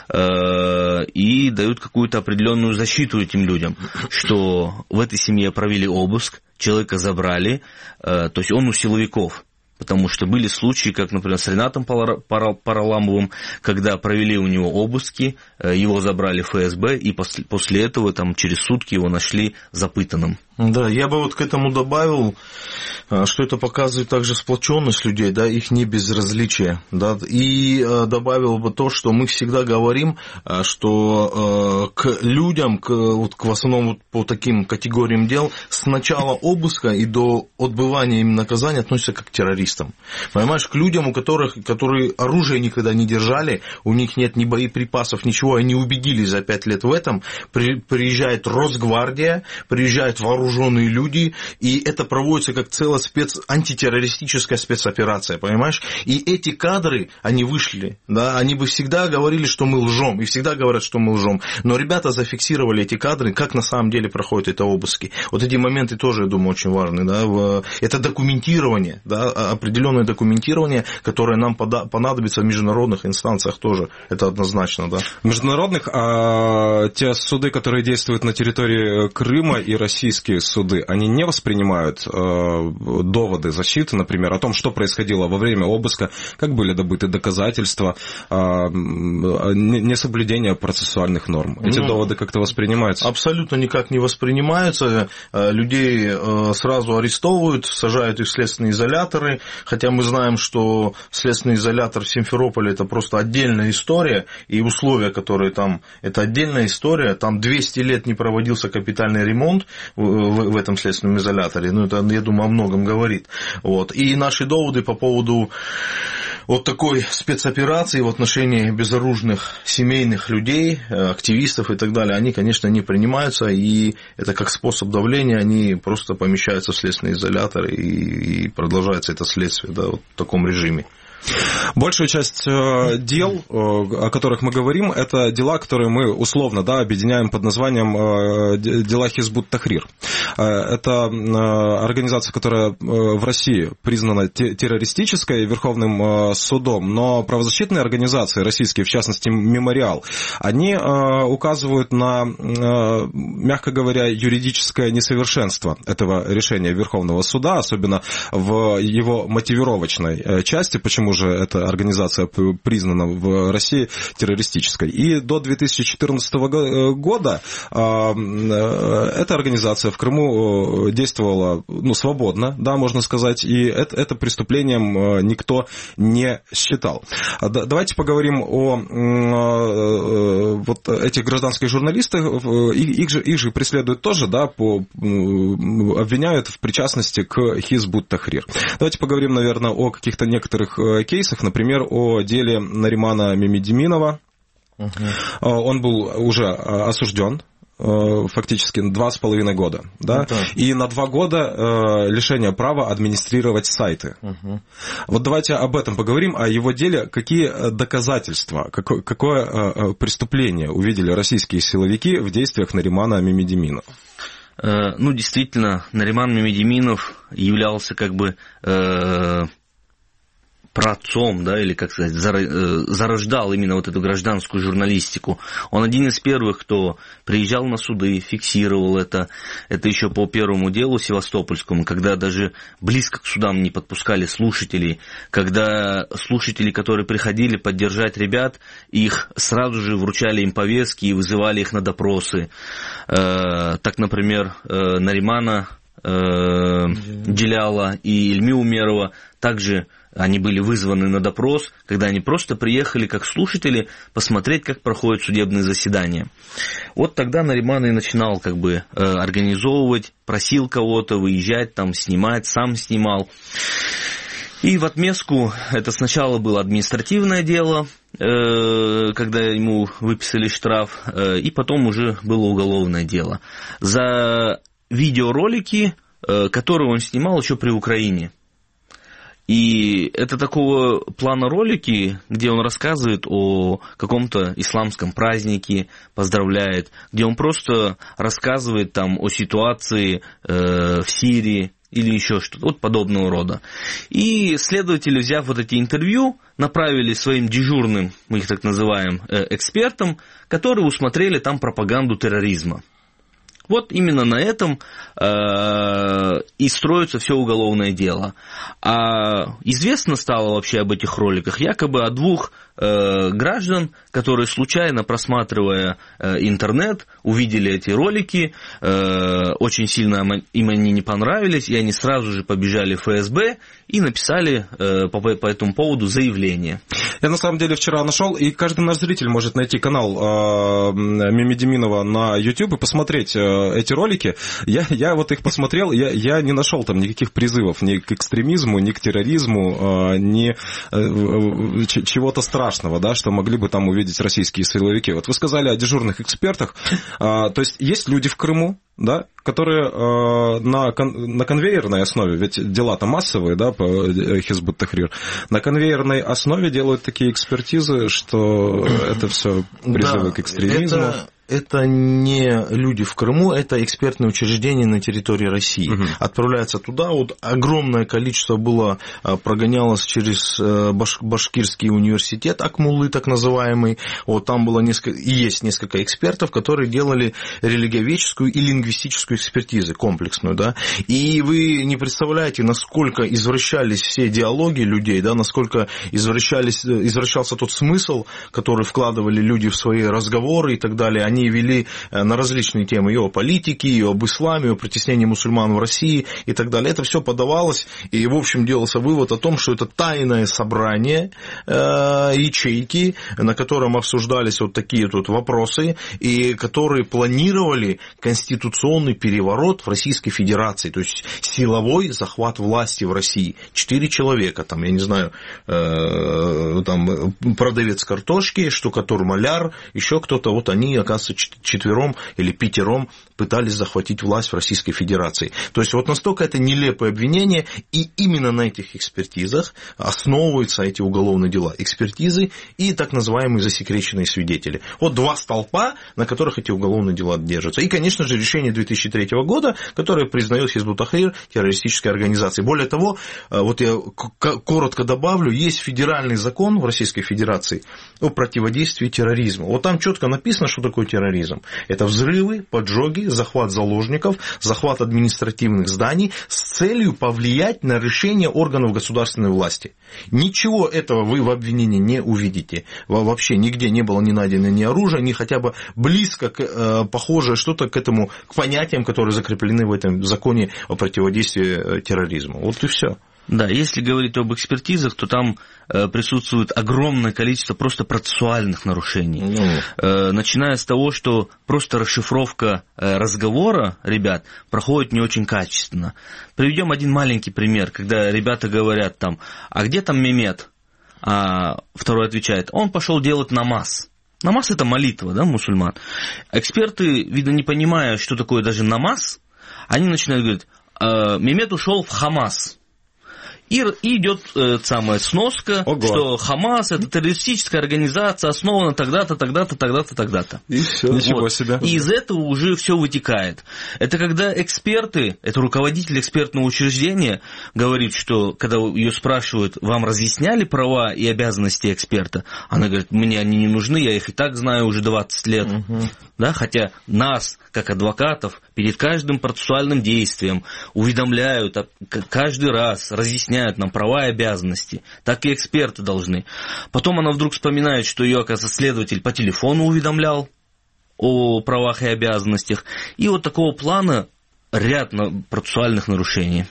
и дают какую-то определенную защиту этим людям, что в этой семье провели обыск, человека забрали, то есть он у силовиков. Потому что были случаи, как, например, с Ренатом Параламовым, когда провели у него обыски, его забрали эф эс бэ, и после, после этого там, через сутки его нашли запытанным. Да, я бы вот к этому добавил, что это показывает также сплоченность людей, да, их небезразличие, да, и добавил бы то, что мы всегда говорим, что к людям, к, вот, к в основном по таким категориям дел, с начала обыска и до отбывания им наказания относятся как к террористам. Понимаешь, к людям, у которых, которые оружие никогда не держали, у них нет ни боеприпасов, ничего, они убедились за пять лет в этом, при, приезжает Росгвардия, приезжает вооруженные вооруженные люди, и это проводится как целая спец... антитеррористическая спецоперация, понимаешь? И эти кадры, они вышли, да, они бы всегда говорили, что мы лжем, и всегда говорят, что мы лжем, но ребята зафиксировали эти кадры, как на самом деле проходят эти обыски. Вот эти моменты тоже, я думаю, очень важны, да, это документирование, да, определенное документирование, которое нам понадобится в международных инстанциях тоже, это однозначно, да. Международных, а те суды, которые действуют на территории Крыма, и российские суды, они не воспринимают э, доводы защиты, например, о том, что происходило во время обыска, как были добыты доказательства, э, несоблюдение процессуальных норм. Эти ну, доводы как-то воспринимаются? Абсолютно никак не воспринимаются. Людей э, сразу арестовывают, сажают их в следственные изоляторы, хотя мы знаем, что следственный изолятор в Симферополе это просто отдельная история, и условия, которые там, это отдельная история, там двести лет не проводился капитальный ремонт в этом следственном изоляторе. Ну, это, я думаю, о многом говорит. Вот. И наши доводы по поводу вот такой спецоперации в отношении безоружных семейных людей, активистов и так далее, они, конечно, не принимаются, и это как способ давления, они просто помещаются в следственный изолятор, и, и продолжается это следствие, да, вот в таком режиме. Большую часть дел, о которых мы говорим, это дела, которые мы условно, да, объединяем под названием дела Хизбут Тахрир. Это организация, которая в России признана террористической Верховным судом, но правозащитные организации российские, в частности Мемориал, они указывают на, мягко говоря, юридическое несовершенство этого решения Верховного суда, особенно в его мотивировочной части, почему же эта организация признана в России террористической. И до две тысячи четырнадцатого года эта организация в Крыму действовала, ну, свободно, да, можно сказать, и это, это преступлением никто не считал. Давайте поговорим о вот этих гражданских журналистах. Их же, их же преследуют тоже, да, по, обвиняют в причастности к Хизбут Тахрир. Давайте поговорим, наверное, о каких-то некоторых кейсах, например, о деле Наримана Мемедиминова. Uh-huh. Он был уже осужден фактически два с половиной года, да? Uh-huh. И на два года лишения права администрировать сайты. Uh-huh. Вот давайте об этом поговорим, о его деле. Какие доказательства, какое, какое преступление увидели российские силовики в действиях Наримана Мемедиминова? Ну, действительно, Нариман Мемедиминов являлся как бы праотцом, да, или, как сказать, зарождал именно вот эту гражданскую журналистику. Он один из первых, кто приезжал на суды, фиксировал это. Это еще по первому делу севастопольскому, когда даже близко к судам не подпускали слушателей, когда слушатели, которые приходили поддержать ребят, их сразу же вручали им повестки и вызывали их на допросы. Так, например, Наримана Джеляла и Ильми Умерова также они были вызваны на допрос, когда они просто приехали как слушатели посмотреть, как проходят судебные заседания. Вот тогда Нариман и начинал как бы организовывать, просил кого-то выезжать, там снимать, сам снимал. И в отместку, это сначала было административное дело, когда ему выписали штраф, и потом уже было уголовное дело. За видеоролики, которые он снимал еще при Украине. И это такого плана ролики, где он рассказывает о каком-то исламском празднике, поздравляет, где он просто рассказывает там о ситуации э, в Сирии или еще что-то, вот подобного рода. И следователи, взяв вот эти интервью, направили своим дежурным, мы их так называем, э, экспертам, которые усмотрели там пропаганду терроризма. Вот именно на этом э, и строится все уголовное дело. А известно стало вообще об этих роликах якобы о двух э, граждан, которые случайно, просматривая э, интернет, увидели эти ролики, э, очень сильно им они не понравились, и они сразу же побежали в эф эс бэ и написали э, по, по этому поводу заявление. Я на самом деле вчера нашел, и каждый наш зритель может найти канал э, Мими Деминова на YouTube и посмотреть э, эти ролики. Я, я вот их посмотрел, я, я не нашел там никаких призывов ни к экстремизму, ни к терроризму, э, ни э, чего-то страшного, да, что могли бы там увидеть российские силовики. Вот вы сказали о дежурных экспертах. Э, то есть есть люди в Крыму, да, которые э, на, кон, на конвейерной основе, ведь дела-то массовые, да, по Хизб ут-Тахрир, на конвейерной основе делают такие экспертизы, что это все призывы да, к экстремизму. Это... Это не люди в Крыму, это экспертные учреждения на территории России. Угу. Отправляются туда. Вот огромное количество было, прогонялось через Баш, Башкирский университет, Акмуллы так называемый. Вот там было несколько, и есть несколько экспертов, которые делали религиоведческую и лингвистическую экспертизу, комплексную. Да? И вы не представляете, насколько извращались все диалоги людей, да, насколько извращались, извращался тот смысл, который вкладывали люди в свои разговоры и так далее. Они вели на различные темы и о политике, и об исламе, и о притеснении мусульман в России и так далее. Это все подавалось, и, в общем, делался вывод о том, что это тайное собрание, э, ячейки, на котором обсуждались вот такие тут вопросы, и которые планировали конституционный переворот в Российской Федерации, то есть силовой захват власти в России. Четыре человека, там, я не знаю, э, там, продавец картошки, штукатур-маляр, еще кто-то, вот они, оказывается, четвером или пятером пытались захватить власть в Российской Федерации. То есть вот настолько это нелепое обвинение, и именно на этих экспертизах основываются эти уголовные дела. Экспертизы и так называемые засекреченные свидетели. Вот два столпа, на которых эти уголовные дела держатся. И, конечно же, решение две тысячи третьего года, которое признает Хизб ут-Тахрир террористической организацией. Более того, вот я коротко добавлю, есть федеральный закон в Российской Федерации о противодействии терроризму. Вот там четко написано, что такое терроризм. Это взрывы, поджоги, захват заложников, захват административных зданий с целью повлиять на решение органов государственной власти. Ничего этого вы в обвинении не увидите. Вообще нигде не было ни найдено ни оружия, ни хотя бы близко э, похожее что-то к этому, к понятиям, которые закреплены в этом законе о противодействии терроризму. Вот и все. Да, если говорить об экспертизах, то там э, присутствует огромное количество просто процессуальных нарушений. Mm. Э, начиная с того, что просто расшифровка э, разговора ребят проходит не очень качественно. Приведем один маленький пример, когда ребята говорят там, а где там Мемед? А второй отвечает, он пошел делать намаз. Намаз – это молитва, да, мусульман. Эксперты, видно, не понимая, что такое даже намаз, они начинают говорить, э, Мемед ушел в Хамас. И идет э, самая сноска, Ого. Что Хамас это террористическая организация, основана тогда-то, тогда-то, тогда-то, тогда-то. И все. Ничего вот. себе. И из этого уже все вытекает. Это когда эксперты, это руководитель экспертного учреждения говорит, что когда ее спрашивают, вам разъясняли права и обязанности эксперта, она говорит, мне они не нужны, я их и так знаю уже двадцать лет. Угу. Да, хотя нас, как адвокатов, перед каждым процессуальным действием уведомляют каждый раз, разъясняют нам права и обязанности, так и эксперты должны. Потом она вдруг вспоминает, что ее, оказывается, следователь по телефону уведомлял о правах и обязанностях. И вот такого плана ряд процессуальных нарушений.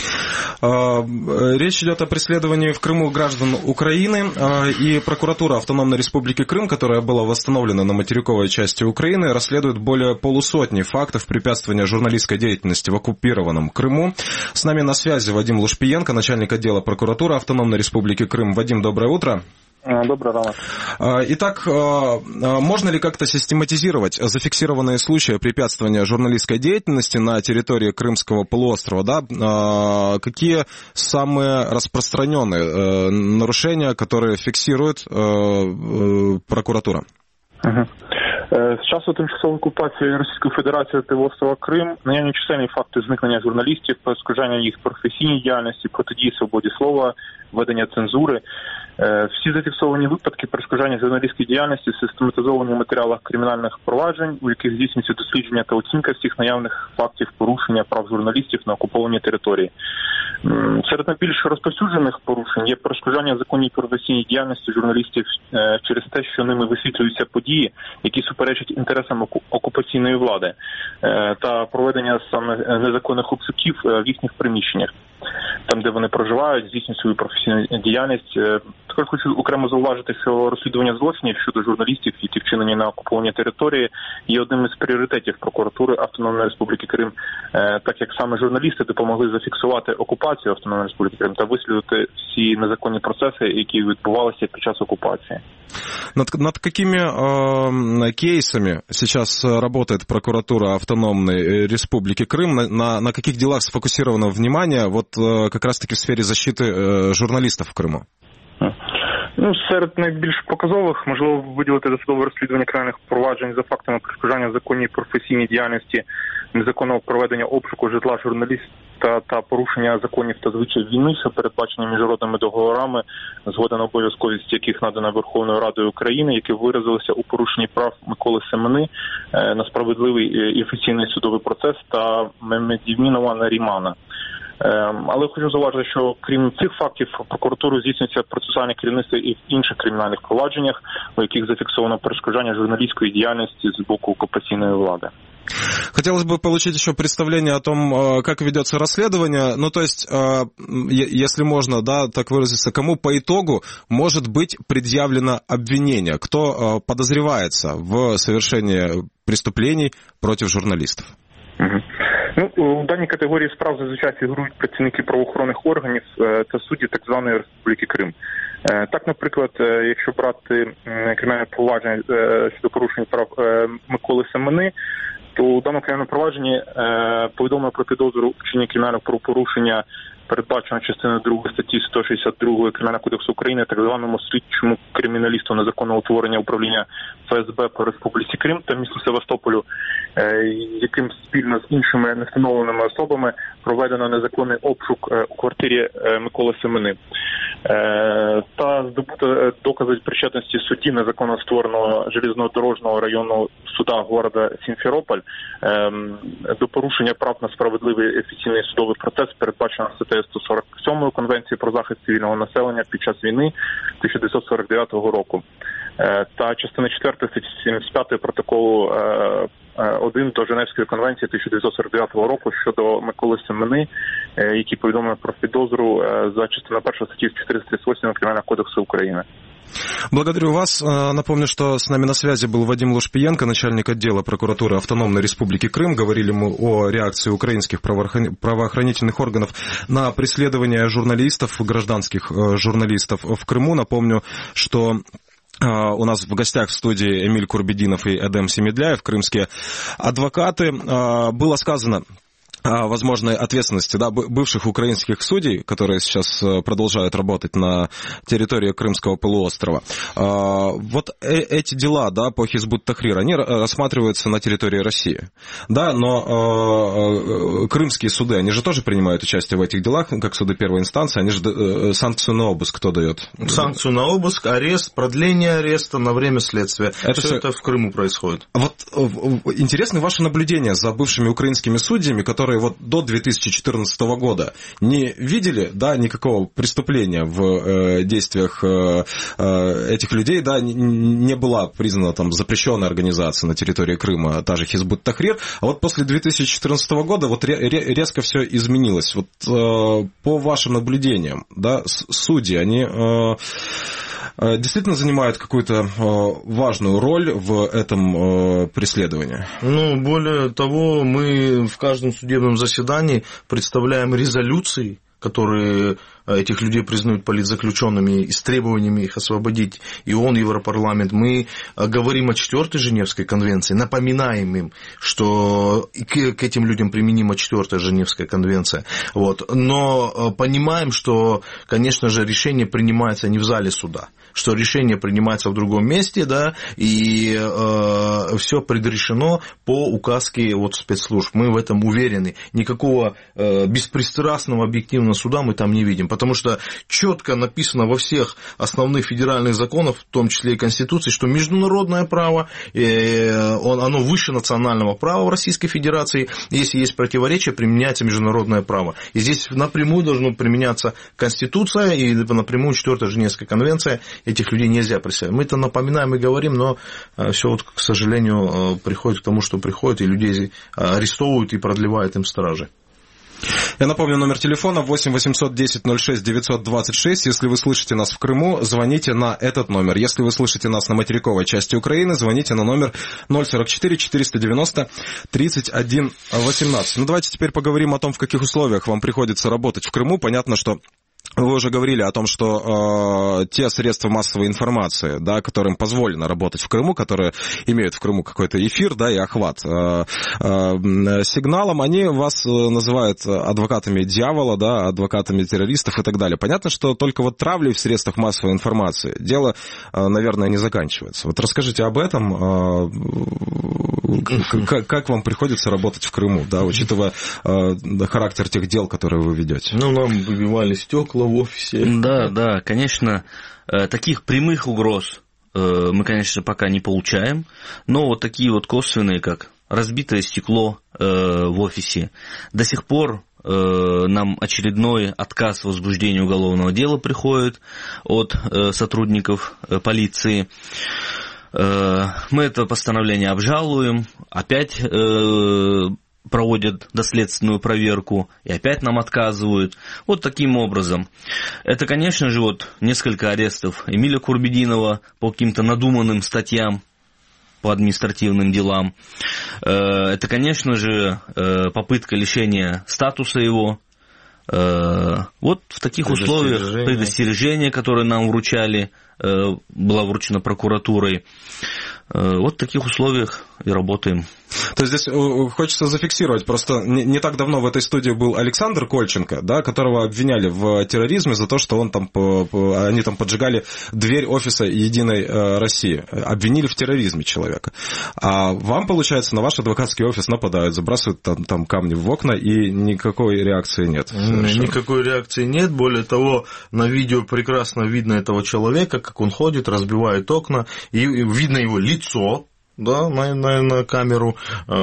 Речь идет о преследовании в Крыму граждан Украины, и прокуратура Автономной Республики Крым, которая была восстановлена на материковой части Украины, расследует более полусотни фактов препятствования журналистской деятельности в оккупированном Крыму. С нами на связи Вадим Лушпиенко, начальник отдела прокуратуры Автономной Республики Крым. Вадим, доброе утро. Доброе утро. Итак, можно ли как-то систематизировать зафиксированные случаи препятствования журналистской деятельности на территории Крымского полуострова? Да? Какие самые распространенные нарушения, которые фиксирует прокуратура? Угу. З часу тимчасової окупації Російської Федерації півострова Крим наявні чисельні факти зникнення журналістів, перешкоджання їх професійній діяльності, протидії свободі слова, ведення цензури. Всі зафіксовані випадки перешкоджання журналістської діяльності систематизовані в матеріалах кримінальних проваджень, у яких здійснюється дослідження та оцінка всіх наявних фактів порушення прав журналістів на окупованій території. Серед найбільш розповсюджених порушень є перешкоджання законній професійній діяльності журналістів через те, що ними висвітлюються події, які суперечать інтересам окупаційної влади, та проведення саме незаконних обшуків в їхніх приміщеннях, там, де вони проживають, здійснюють свою професійну діяльність. Також хочу окремо зауважити, що розслідування злочинів щодо журналістів, які вчинені на окупованій території, є одним із пріоритетів прокуратури Автономної Республіки Крим, так як саме журналісти допомогли зафіксувати окупацію Автономної Республіки Крим та висвітлити всі незаконні процеси, які відбувалися під час окупації. Над, над какими э, кейсами сейчас работает прокуратура Автономной Республики Крым? На, на, на каких делах сфокусировано внимание вот э, как раз-таки в сфере защиты э, журналистов в Крыму? Ну, серед найбільш показових можливо виділити досудове розслідування кримінальних проваджень за фактами перешкоджання законній професійній діяльності, незаконного проведення обшуку житла журналіста та порушення законів та звичаїв війни, що передбачені міжнародними договорами, згода на обов'язковість яких надана Верховною Радою України, які виразилися у порушенні прав Миколи Семени на справедливий і ефективний судовий процес та Мемедівнінова Нарімана. Але хочу зауважити, що крім цих фактів, прокуратурою здійснюється процесуальне керівництво і в інших кримінальних провадженнях, у яких зафіксовано перешкоджання журналістської діяльності з боку окупаційної влади. Хотелось бы получить еще представление о том, как ведется расследование. Ну, то есть, если можно, да, так выразиться, кому по итогу может быть предъявлено обвинение, кто подозревается в совершении преступлений против журналистов? Угу. Ну, у даній категорії справ зазвичай фігурують працівники правоохоронних органів та судді так званої Республіки Крим. Так, наприклад, якщо брати кримінальне провадження щодо порушень прав Миколи Семени, то у даному кримінальному провадженні повідомлено про підозру вчинення кримінального правопорушення, передбачено частиною другої статті сто шістдесят два Кримінального кодексу України, так званому слідчому криміналісту незаконного утворення управління ФСБ по Республіці Крим та місту Севастополю, яким спільно з іншими невстановленими особами проведено незаконний обшук у квартирі Миколи Семени. Та здобуто докази причетності судді незаконно створеного железнодорожного районного суда города Сімферополь до порушення прав на справедливий офіційний судовий процес, передбачено статтею сто сорок сім Конвенції про захист цивільного населення під час війни тисяча дев'ятсот сорок дев'ятого року та частина четверта статті сімдесят п'ять протоколу один до Женевської конвенції тисяча дев'ятсот сорок дев'ятого року щодо Миколи Семени, який повідомив про підозру за частиною першої статті чотириста тридцять вісім Кримінального кодексу України. Благодарю вас. Напомню, что с нами на связи был Вадим Лушпиенко, начальник отдела прокуратуры Автономной Республики Крым. Говорили мы о реакции украинских правоохранительных органов на преследование журналистов, гражданских журналистов в Крыму. Напомню, что у нас в гостях в студии Эмиль Курбединов и Эдем Семедляев, крымские адвокаты. Было сказано о возможной ответственности, да, бывших украинских судей, которые сейчас продолжают работать на территории Крымского полуострова. Вот эти дела, да, по Хизбут Тахрир, они рассматриваются на территории России, да, но крымские суды, они же тоже принимают участие в этих делах, как суды первой инстанции, они же санкцию на обыск кто дает? Санкцию на обыск, арест, продление ареста на время следствия. Это все это в Крыму происходит. Вот интересны ваши наблюдения за бывшими украинскими судьями, которые вот до две тысячи четырнадцатого года не видели, да, никакого преступления в э, действиях э, э, этих людей, да, не, не была признана там запрещенная организация на территории Крыма, та же Хизбут Тахрир, а вот после две тысячи четырнадцатого года вот ре, ре, резко все изменилось. Вот э, по вашим наблюдениям, да, судьи, они э, действительно занимают какую-то важную роль в этом преследовании? Ну, более того, мы в каждом судебном заседании представляем резолюции, которые этих людей признают политзаключенными и с требованиями их освободить, и ООН, Европарламент. Мы говорим о четвёртой Женевской конвенции, напоминаем им, что к, к этим людям применима четвёртая Женевская конвенция. Вот. Но понимаем, что, конечно же, решение принимается не в зале суда, что решение принимается в другом месте, да, и э, все предрешено по указке вот спецслужб. Мы в этом уверены. Никакого э, беспристрастного объективного суда мы там не видим, потому что четко написано во всех основных федеральных законах, в том числе и Конституции, что международное право, э, он, оно выше национального права в Российской Федерации. Если есть противоречие, применяется международное право. И здесь напрямую должна применяться Конституция и напрямую четвёртая Женевская конвенция. Этих людей нельзя преследовать. Мы это напоминаем и говорим, но все, вот, к сожалению, приходит к тому, что приходит, и людей арестовывают и продлевают им стражи. Я напомню, номер телефона восемь восемьсот десять ноль шесть девятьсот двадцать шесть. Если вы слышите нас в Крыму, звоните на этот номер. Если вы слышите нас на материковой части Украины, звоните на номер ноль сорок четыре четыреста девяносто тридцать один восемнадцать. Ну, давайте теперь поговорим о том, в каких условиях вам приходится работать в Крыму. Понятно, что вы уже говорили о том, что э, те средства массовой информации, да, которым позволено работать в Крыму, которые имеют в Крыму какой-то эфир, да, и охват э, э, сигналом, они вас называют адвокатами дьявола, да, адвокатами террористов и так далее. Понятно, что только вот травлей в средствах массовой информации дело, э, наверное, не заканчивается. Вот расскажите об этом, э, как, как вам приходится работать в Крыму, да, учитывая э, характер тех дел, которые вы ведете. Ну, нам выбивали стекла в офисе. Да, да, конечно, таких прямых угроз мы, конечно, пока не получаем, но вот такие вот косвенные, как разбитое стекло в офисе, до сих пор нам очередной отказ в возбуждении уголовного дела приходит от сотрудников полиции. Мы это постановление обжалуем, опять проводят доследственную проверку, и опять нам отказывают. Вот таким образом. Это, конечно же, вот несколько арестов Эмиля Курбединова по каким-то надуманным статьям, по административным делам. Это, конечно же, попытка лишения статуса его. Вот в таких условиях предостережение, которое нам вручали, было вручено прокуратурой. Вот в таких условиях и работаем. То есть здесь хочется зафиксировать, просто не, не так давно в этой студии был Александр Кольченко, да, которого обвиняли в терроризме за то, что он там, они там поджигали дверь офиса Единой России, обвинили в терроризме человека. А вам, получается, на ваш адвокатский офис нападают, забрасывают там, там камни в окна, и никакой реакции нет. Совершенно. Никакой реакции нет, более того, на видео прекрасно видно этого человека, как он ходит, разбивает окна, и видно его лицо, да, на, на, на камеру,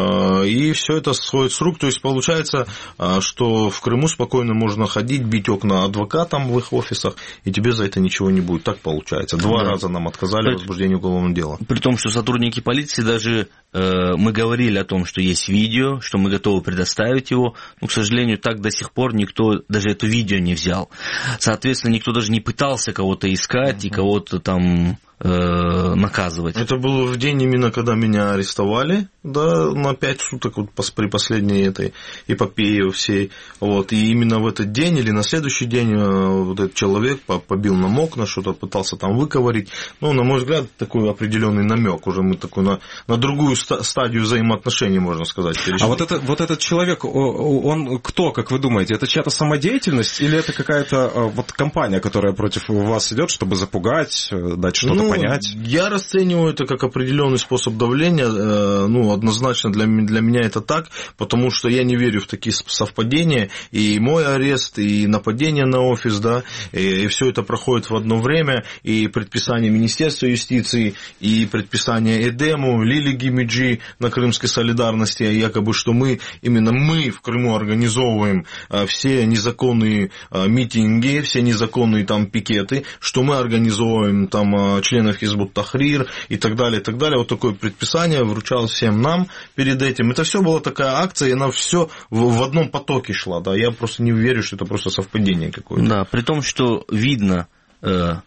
и все это сходит с рук. То есть получается, что в Крыму спокойно можно ходить, бить окна адвокатам в их офисах, и тебе за это ничего не будет. Так получается. Два да. раза нам отказали в возбуждении уголовного дела. При том, что сотрудники полиции даже, э, мы говорили о том, что есть видео, что мы готовы предоставить его, но, к сожалению, так до сих пор никто даже это видео не взял. Соответственно, никто даже не пытался кого-то искать uh-huh. и кого-то там наказывать. Это было в день именно, когда меня арестовали, да, на пять суток вот при последней этой эпопее всей. Вот, и именно в этот день или на следующий день вот этот человек побил нам окна, что-то пытался там выковырить. Ну, на мой взгляд, такой определенный намек. Уже мы такой на, на другую стадию взаимоотношений, можно сказать, перешли. А вот, это, вот этот человек, он кто, как вы думаете, это чья-то самодеятельность или это какая-то вот компания, которая против вас идет, чтобы запугать, дать что-то ну, понять? Я расцениваю это как определенный способ давления. Ну, однозначно для, для меня это так, потому что я не верю в такие совпадения. И мой арест, и нападение на офис, да, и, и все это проходит в одно время. И предписание Министерства юстиции, и предписание Эдему, Лили Гимиджи на Крымской солидарности, якобы, что мы, именно мы в Крыму организовываем все незаконные митинги, все незаконные там пикеты, что мы организовываем там членов Хизбут Тахрир и так далее, и так далее. Вот такое предписание вручалось всем нам перед этим. Это все была такая акция, и она все в, в одном потоке шла. Да. Я просто не верю, что это просто совпадение какое-то. Да, при том, что видно, э,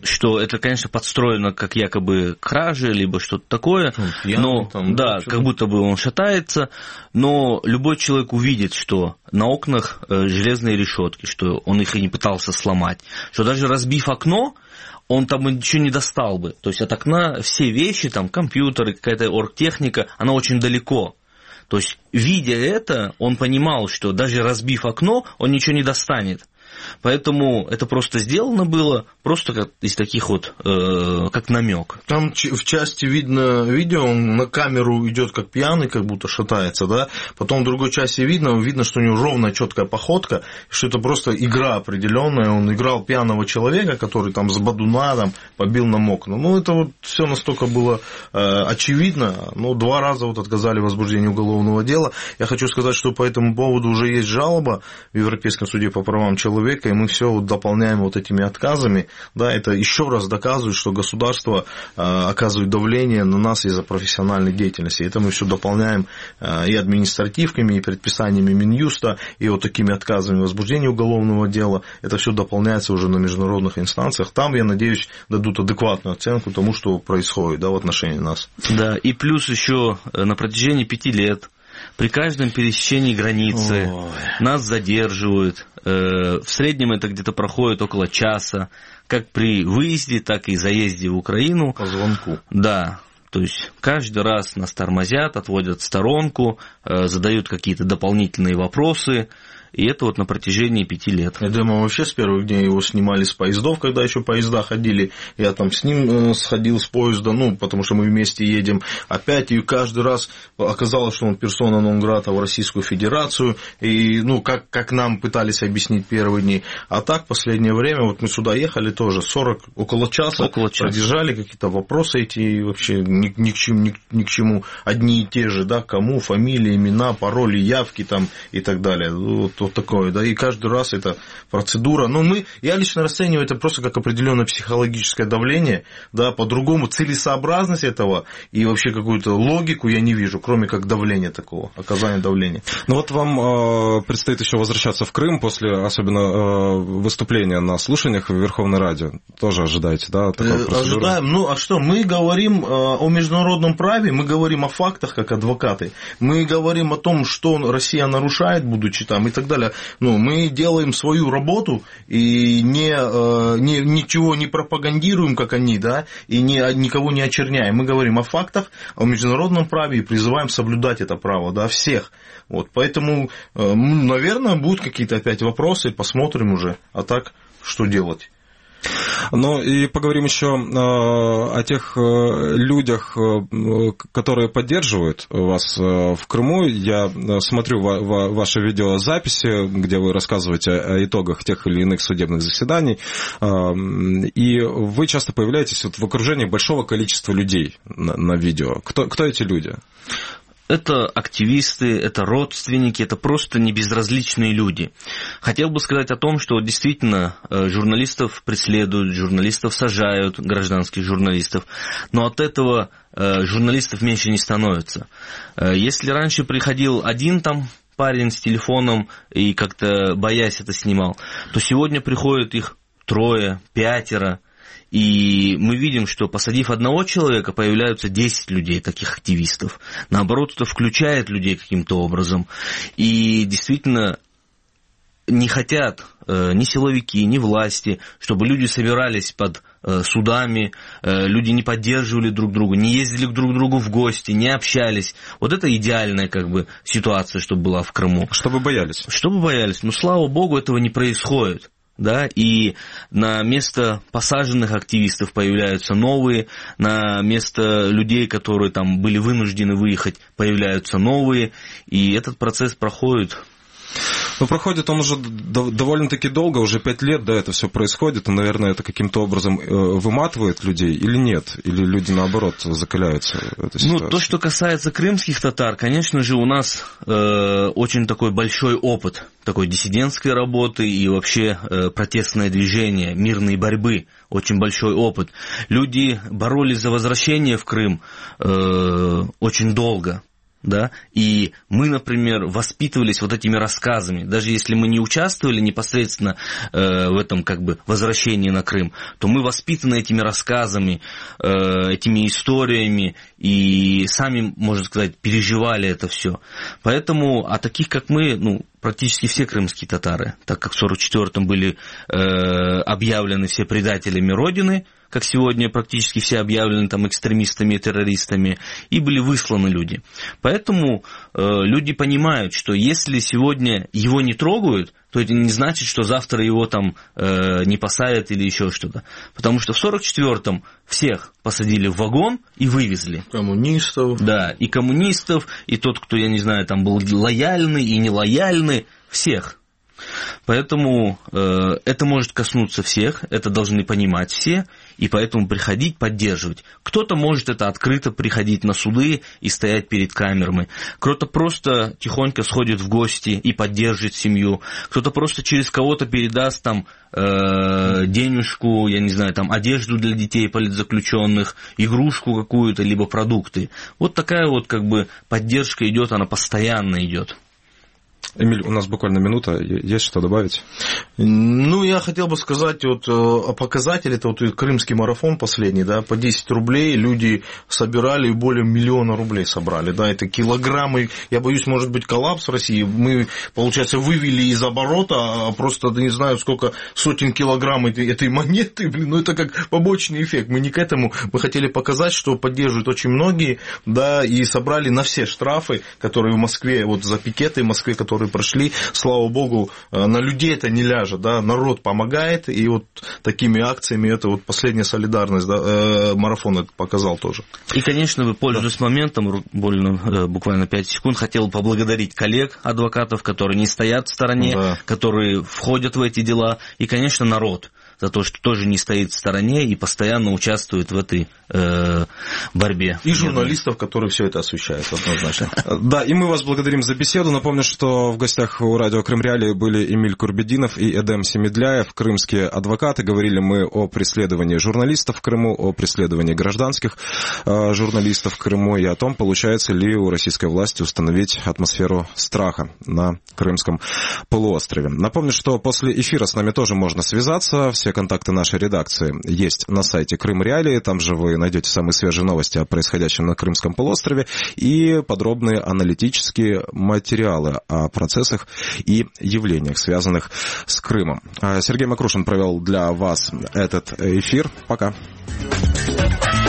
что это, конечно, подстроено как якобы кражи, либо что-то такое, пьяный, но, там, да, да как будто бы он шатается, но любой человек увидит, что на окнах железные решетки, что он их и не пытался сломать, что даже разбив окно, он там ничего не достал бы. То есть от окна все вещи, там компьютеры, какая-то оргтехника, она очень далеко. То есть, видя это, он понимал, что даже разбив окно, он ничего не достанет. Поэтому это просто сделано было, просто как из таких вот, э, как намек. Там в части видно видео, он на камеру идет как пьяный, как будто шатается, да. Потом в другой части видно, видно, что у него ровная, четкая походка, что это просто игра определенная. Он играл пьяного человека, который там с бадуна там побил нам окна. Ну, это вот все настолько было э, очевидно. Ну, два раза вот отказали в возбуждении уголовного дела. Я хочу сказать, что по этому поводу уже есть жалоба в Европейском суде по правам человека. И мы все вот дополняем вот этими отказами, да, это еще раз доказывает, что государство э, оказывает давление на нас из-за профессиональной деятельности. Это мы все дополняем э, и административками, и предписаниями Минюста, и вот такими отказами в возбуждении уголовного дела. Это все дополняется уже на международных инстанциях. Там, я надеюсь, дадут адекватную оценку тому, что происходит, да, в отношении нас. Да, и плюс еще на протяжении пяти лет при каждом пересечении границы Ой. нас задерживают. В среднем это где-то проходит около часа, как при выезде, так и заезде в Украину. По звонку. Да, то есть каждый раз нас тормозят, отводят в сторонку, задают какие-то дополнительные вопросы. И это вот на протяжении пяти лет. Я думаю, вообще с первых дней его снимали с поездов, когда еще поезда ходили. Я там с ним сходил с поезда, ну, потому что мы вместе едем. Опять, и каждый раз оказалось, что он персона нон-грата в Российскую Федерацию. И, ну, как, как нам пытались объяснить первые дни. А так, в последнее время, вот мы сюда ехали тоже, сорок, около часа, около часа. Продержали какие-то вопросы эти, вообще ни, ни, к чему, ни, ни к чему. Одни и те же, да, кому, фамилии, имена, пароли, явки там и так далее. Вот, вот такое, да, и каждый раз это процедура. Но мы, я лично расцениваю это просто как определенное психологическое давление, да, по-другому целесообразность этого и вообще какую-то логику я не вижу, кроме как давления такого, оказания давления. Ну вот вам э, предстоит еще возвращаться в Крым после, особенно э, выступления на слушаниях в Верховной Раде. Тоже ожидаете, да, такой процедуры? Ожидаем. Ну, а что, мы говорим э, о международном праве, мы говорим о фактах, как адвокаты, мы говорим о том, что Россия нарушает, будучи там, и так далее. Ну, мы делаем свою работу и не, не, ничего не пропагандируем, как они, да, и не, никого не очерняем. Мы говорим о фактах, о международном праве и призываем соблюдать это право, да, всех. Вот, поэтому, наверное, будут какие-то опять вопросы, посмотрим уже. А так, что делать? Ну и поговорим еще о тех людях, которые поддерживают вас в Крыму. Я смотрю ваши видеозаписи, где вы рассказываете о итогах тех или иных судебных заседаний, и вы часто появляетесь вот в окружении большого количества людей на, на видео. Кто, кто эти люди? Это активисты, это родственники, это просто небезразличные люди. Хотел бы сказать о том, что действительно журналистов преследуют, журналистов сажают, гражданских журналистов, но от этого журналистов меньше не становится. Если раньше приходил один там парень с телефоном и как-то боясь это снимал, то сегодня приходят их трое, пятеро. И мы видим, что посадив одного человека, появляются десять людей, таких активистов. Наоборот, это включает людей каким-то образом. И действительно не хотят э, ни силовики, ни власти, чтобы люди собирались под э, судами, э, люди не поддерживали друг друга, не ездили друг к другу в гости, не общались. Вот это идеальная как бы ситуация, чтобы была в Крыму. Чтобы боялись. Чтобы боялись. Но, слава богу, этого не происходит. Да, и на место посаженных активистов появляются новые, на место людей, которые там были вынуждены выехать, появляются новые, и этот процесс проходит. Ну, проходит он уже довольно-таки долго, уже пять лет, да, это все происходит, и, наверное, это каким-то образом выматывает людей или нет? Или люди, наоборот, закаляются в этой ситуации? Ну, то, что касается крымских татар, конечно же, у нас э, очень такой большой опыт такой диссидентской работы и вообще э, протестное движение, мирной борьбы, очень большой опыт. Люди боролись за возвращение в Крым э, очень долго. да, и мы, например, воспитывались вот этими рассказами, даже если мы не участвовали непосредственно э, в этом как бы возвращении на Крым, то мы воспитаны этими рассказами, э, этими историями и сами, можно сказать, переживали это все. Поэтому, а таких как мы, ну, практически все крымские татары, так как в сорок четвёртом были э, объявлены все предателями Родины, как сегодня практически все объявлены там экстремистами и террористами, и были высланы люди. Поэтому э, люди понимают, что если сегодня его не трогают, то это не значит, что завтра его там э, не посадят или еще что-то. Потому что в сорок четвёртом всех посадили в вагон и вывезли. Коммунистов. Да, и коммунистов, и тот, кто, я не знаю, там был лояльный и нелояльный, всех. Поэтому э, это может коснуться всех, это должны понимать все, и поэтому приходить, поддерживать. Кто-то может это открыто приходить на суды и стоять перед камерами, кто-то просто тихонько сходит в гости и поддержит семью, кто-то просто через кого-то передаст там э, денежку, я не знаю, там одежду для детей политзаключенных, игрушку какую-то, либо продукты. Вот такая вот как бы поддержка идет, она постоянно идет. Эмиль, у нас буквально минута, есть что добавить? Ну, я хотел бы сказать вот о показателе, это вот крымский марафон последний, да, по десять рублей люди собирали и более миллиона рублей собрали, да, это килограммы, я боюсь, может быть, коллапс в России, мы, получается, вывели из оборота просто, не знаю, сколько сотен килограмм этой, этой монеты, блин, ну, это как побочный эффект, мы не к этому, мы хотели показать, что поддерживают очень многие, да, и собрали на все штрафы, которые в Москве, вот за пикеты в Москве, которые прошли, слава богу, на людей это не ляжет, да, народ помогает, и вот такими акциями, это вот последняя солидарность, да, э, марафон это показал тоже. И, конечно, вы, пользуясь да. моментом, буквально, буквально пять секунд, хотел поблагодарить коллег, адвокатов, которые не стоят в стороне, да. которые входят в эти дела, и, конечно, народ, за то, что тоже не стоит в стороне и постоянно участвует в этой э, борьбе. И журналистов, которые все это освещают, однозначно. Да, и мы вас благодарим за беседу. Напомню, что в гостях у радио Крым Реалии были Эмиль Курбединов и Эдем Семедляев, крымские адвокаты. Говорили мы о преследовании журналистов в Крыму, о преследовании гражданских э, журналистов в Крыму и о том, получается ли у российской власти установить атмосферу страха на Крымском полуострове. Напомню, что после эфира с нами тоже можно связаться. Все контакты нашей редакции есть на сайте Крым Реалии. Там же вы найдете самые свежие новости о происходящем на Крымском полуострове и подробные аналитические материалы о процессах и явлениях, связанных с Крымом. Сергей Макрушин провел для вас этот эфир. Пока.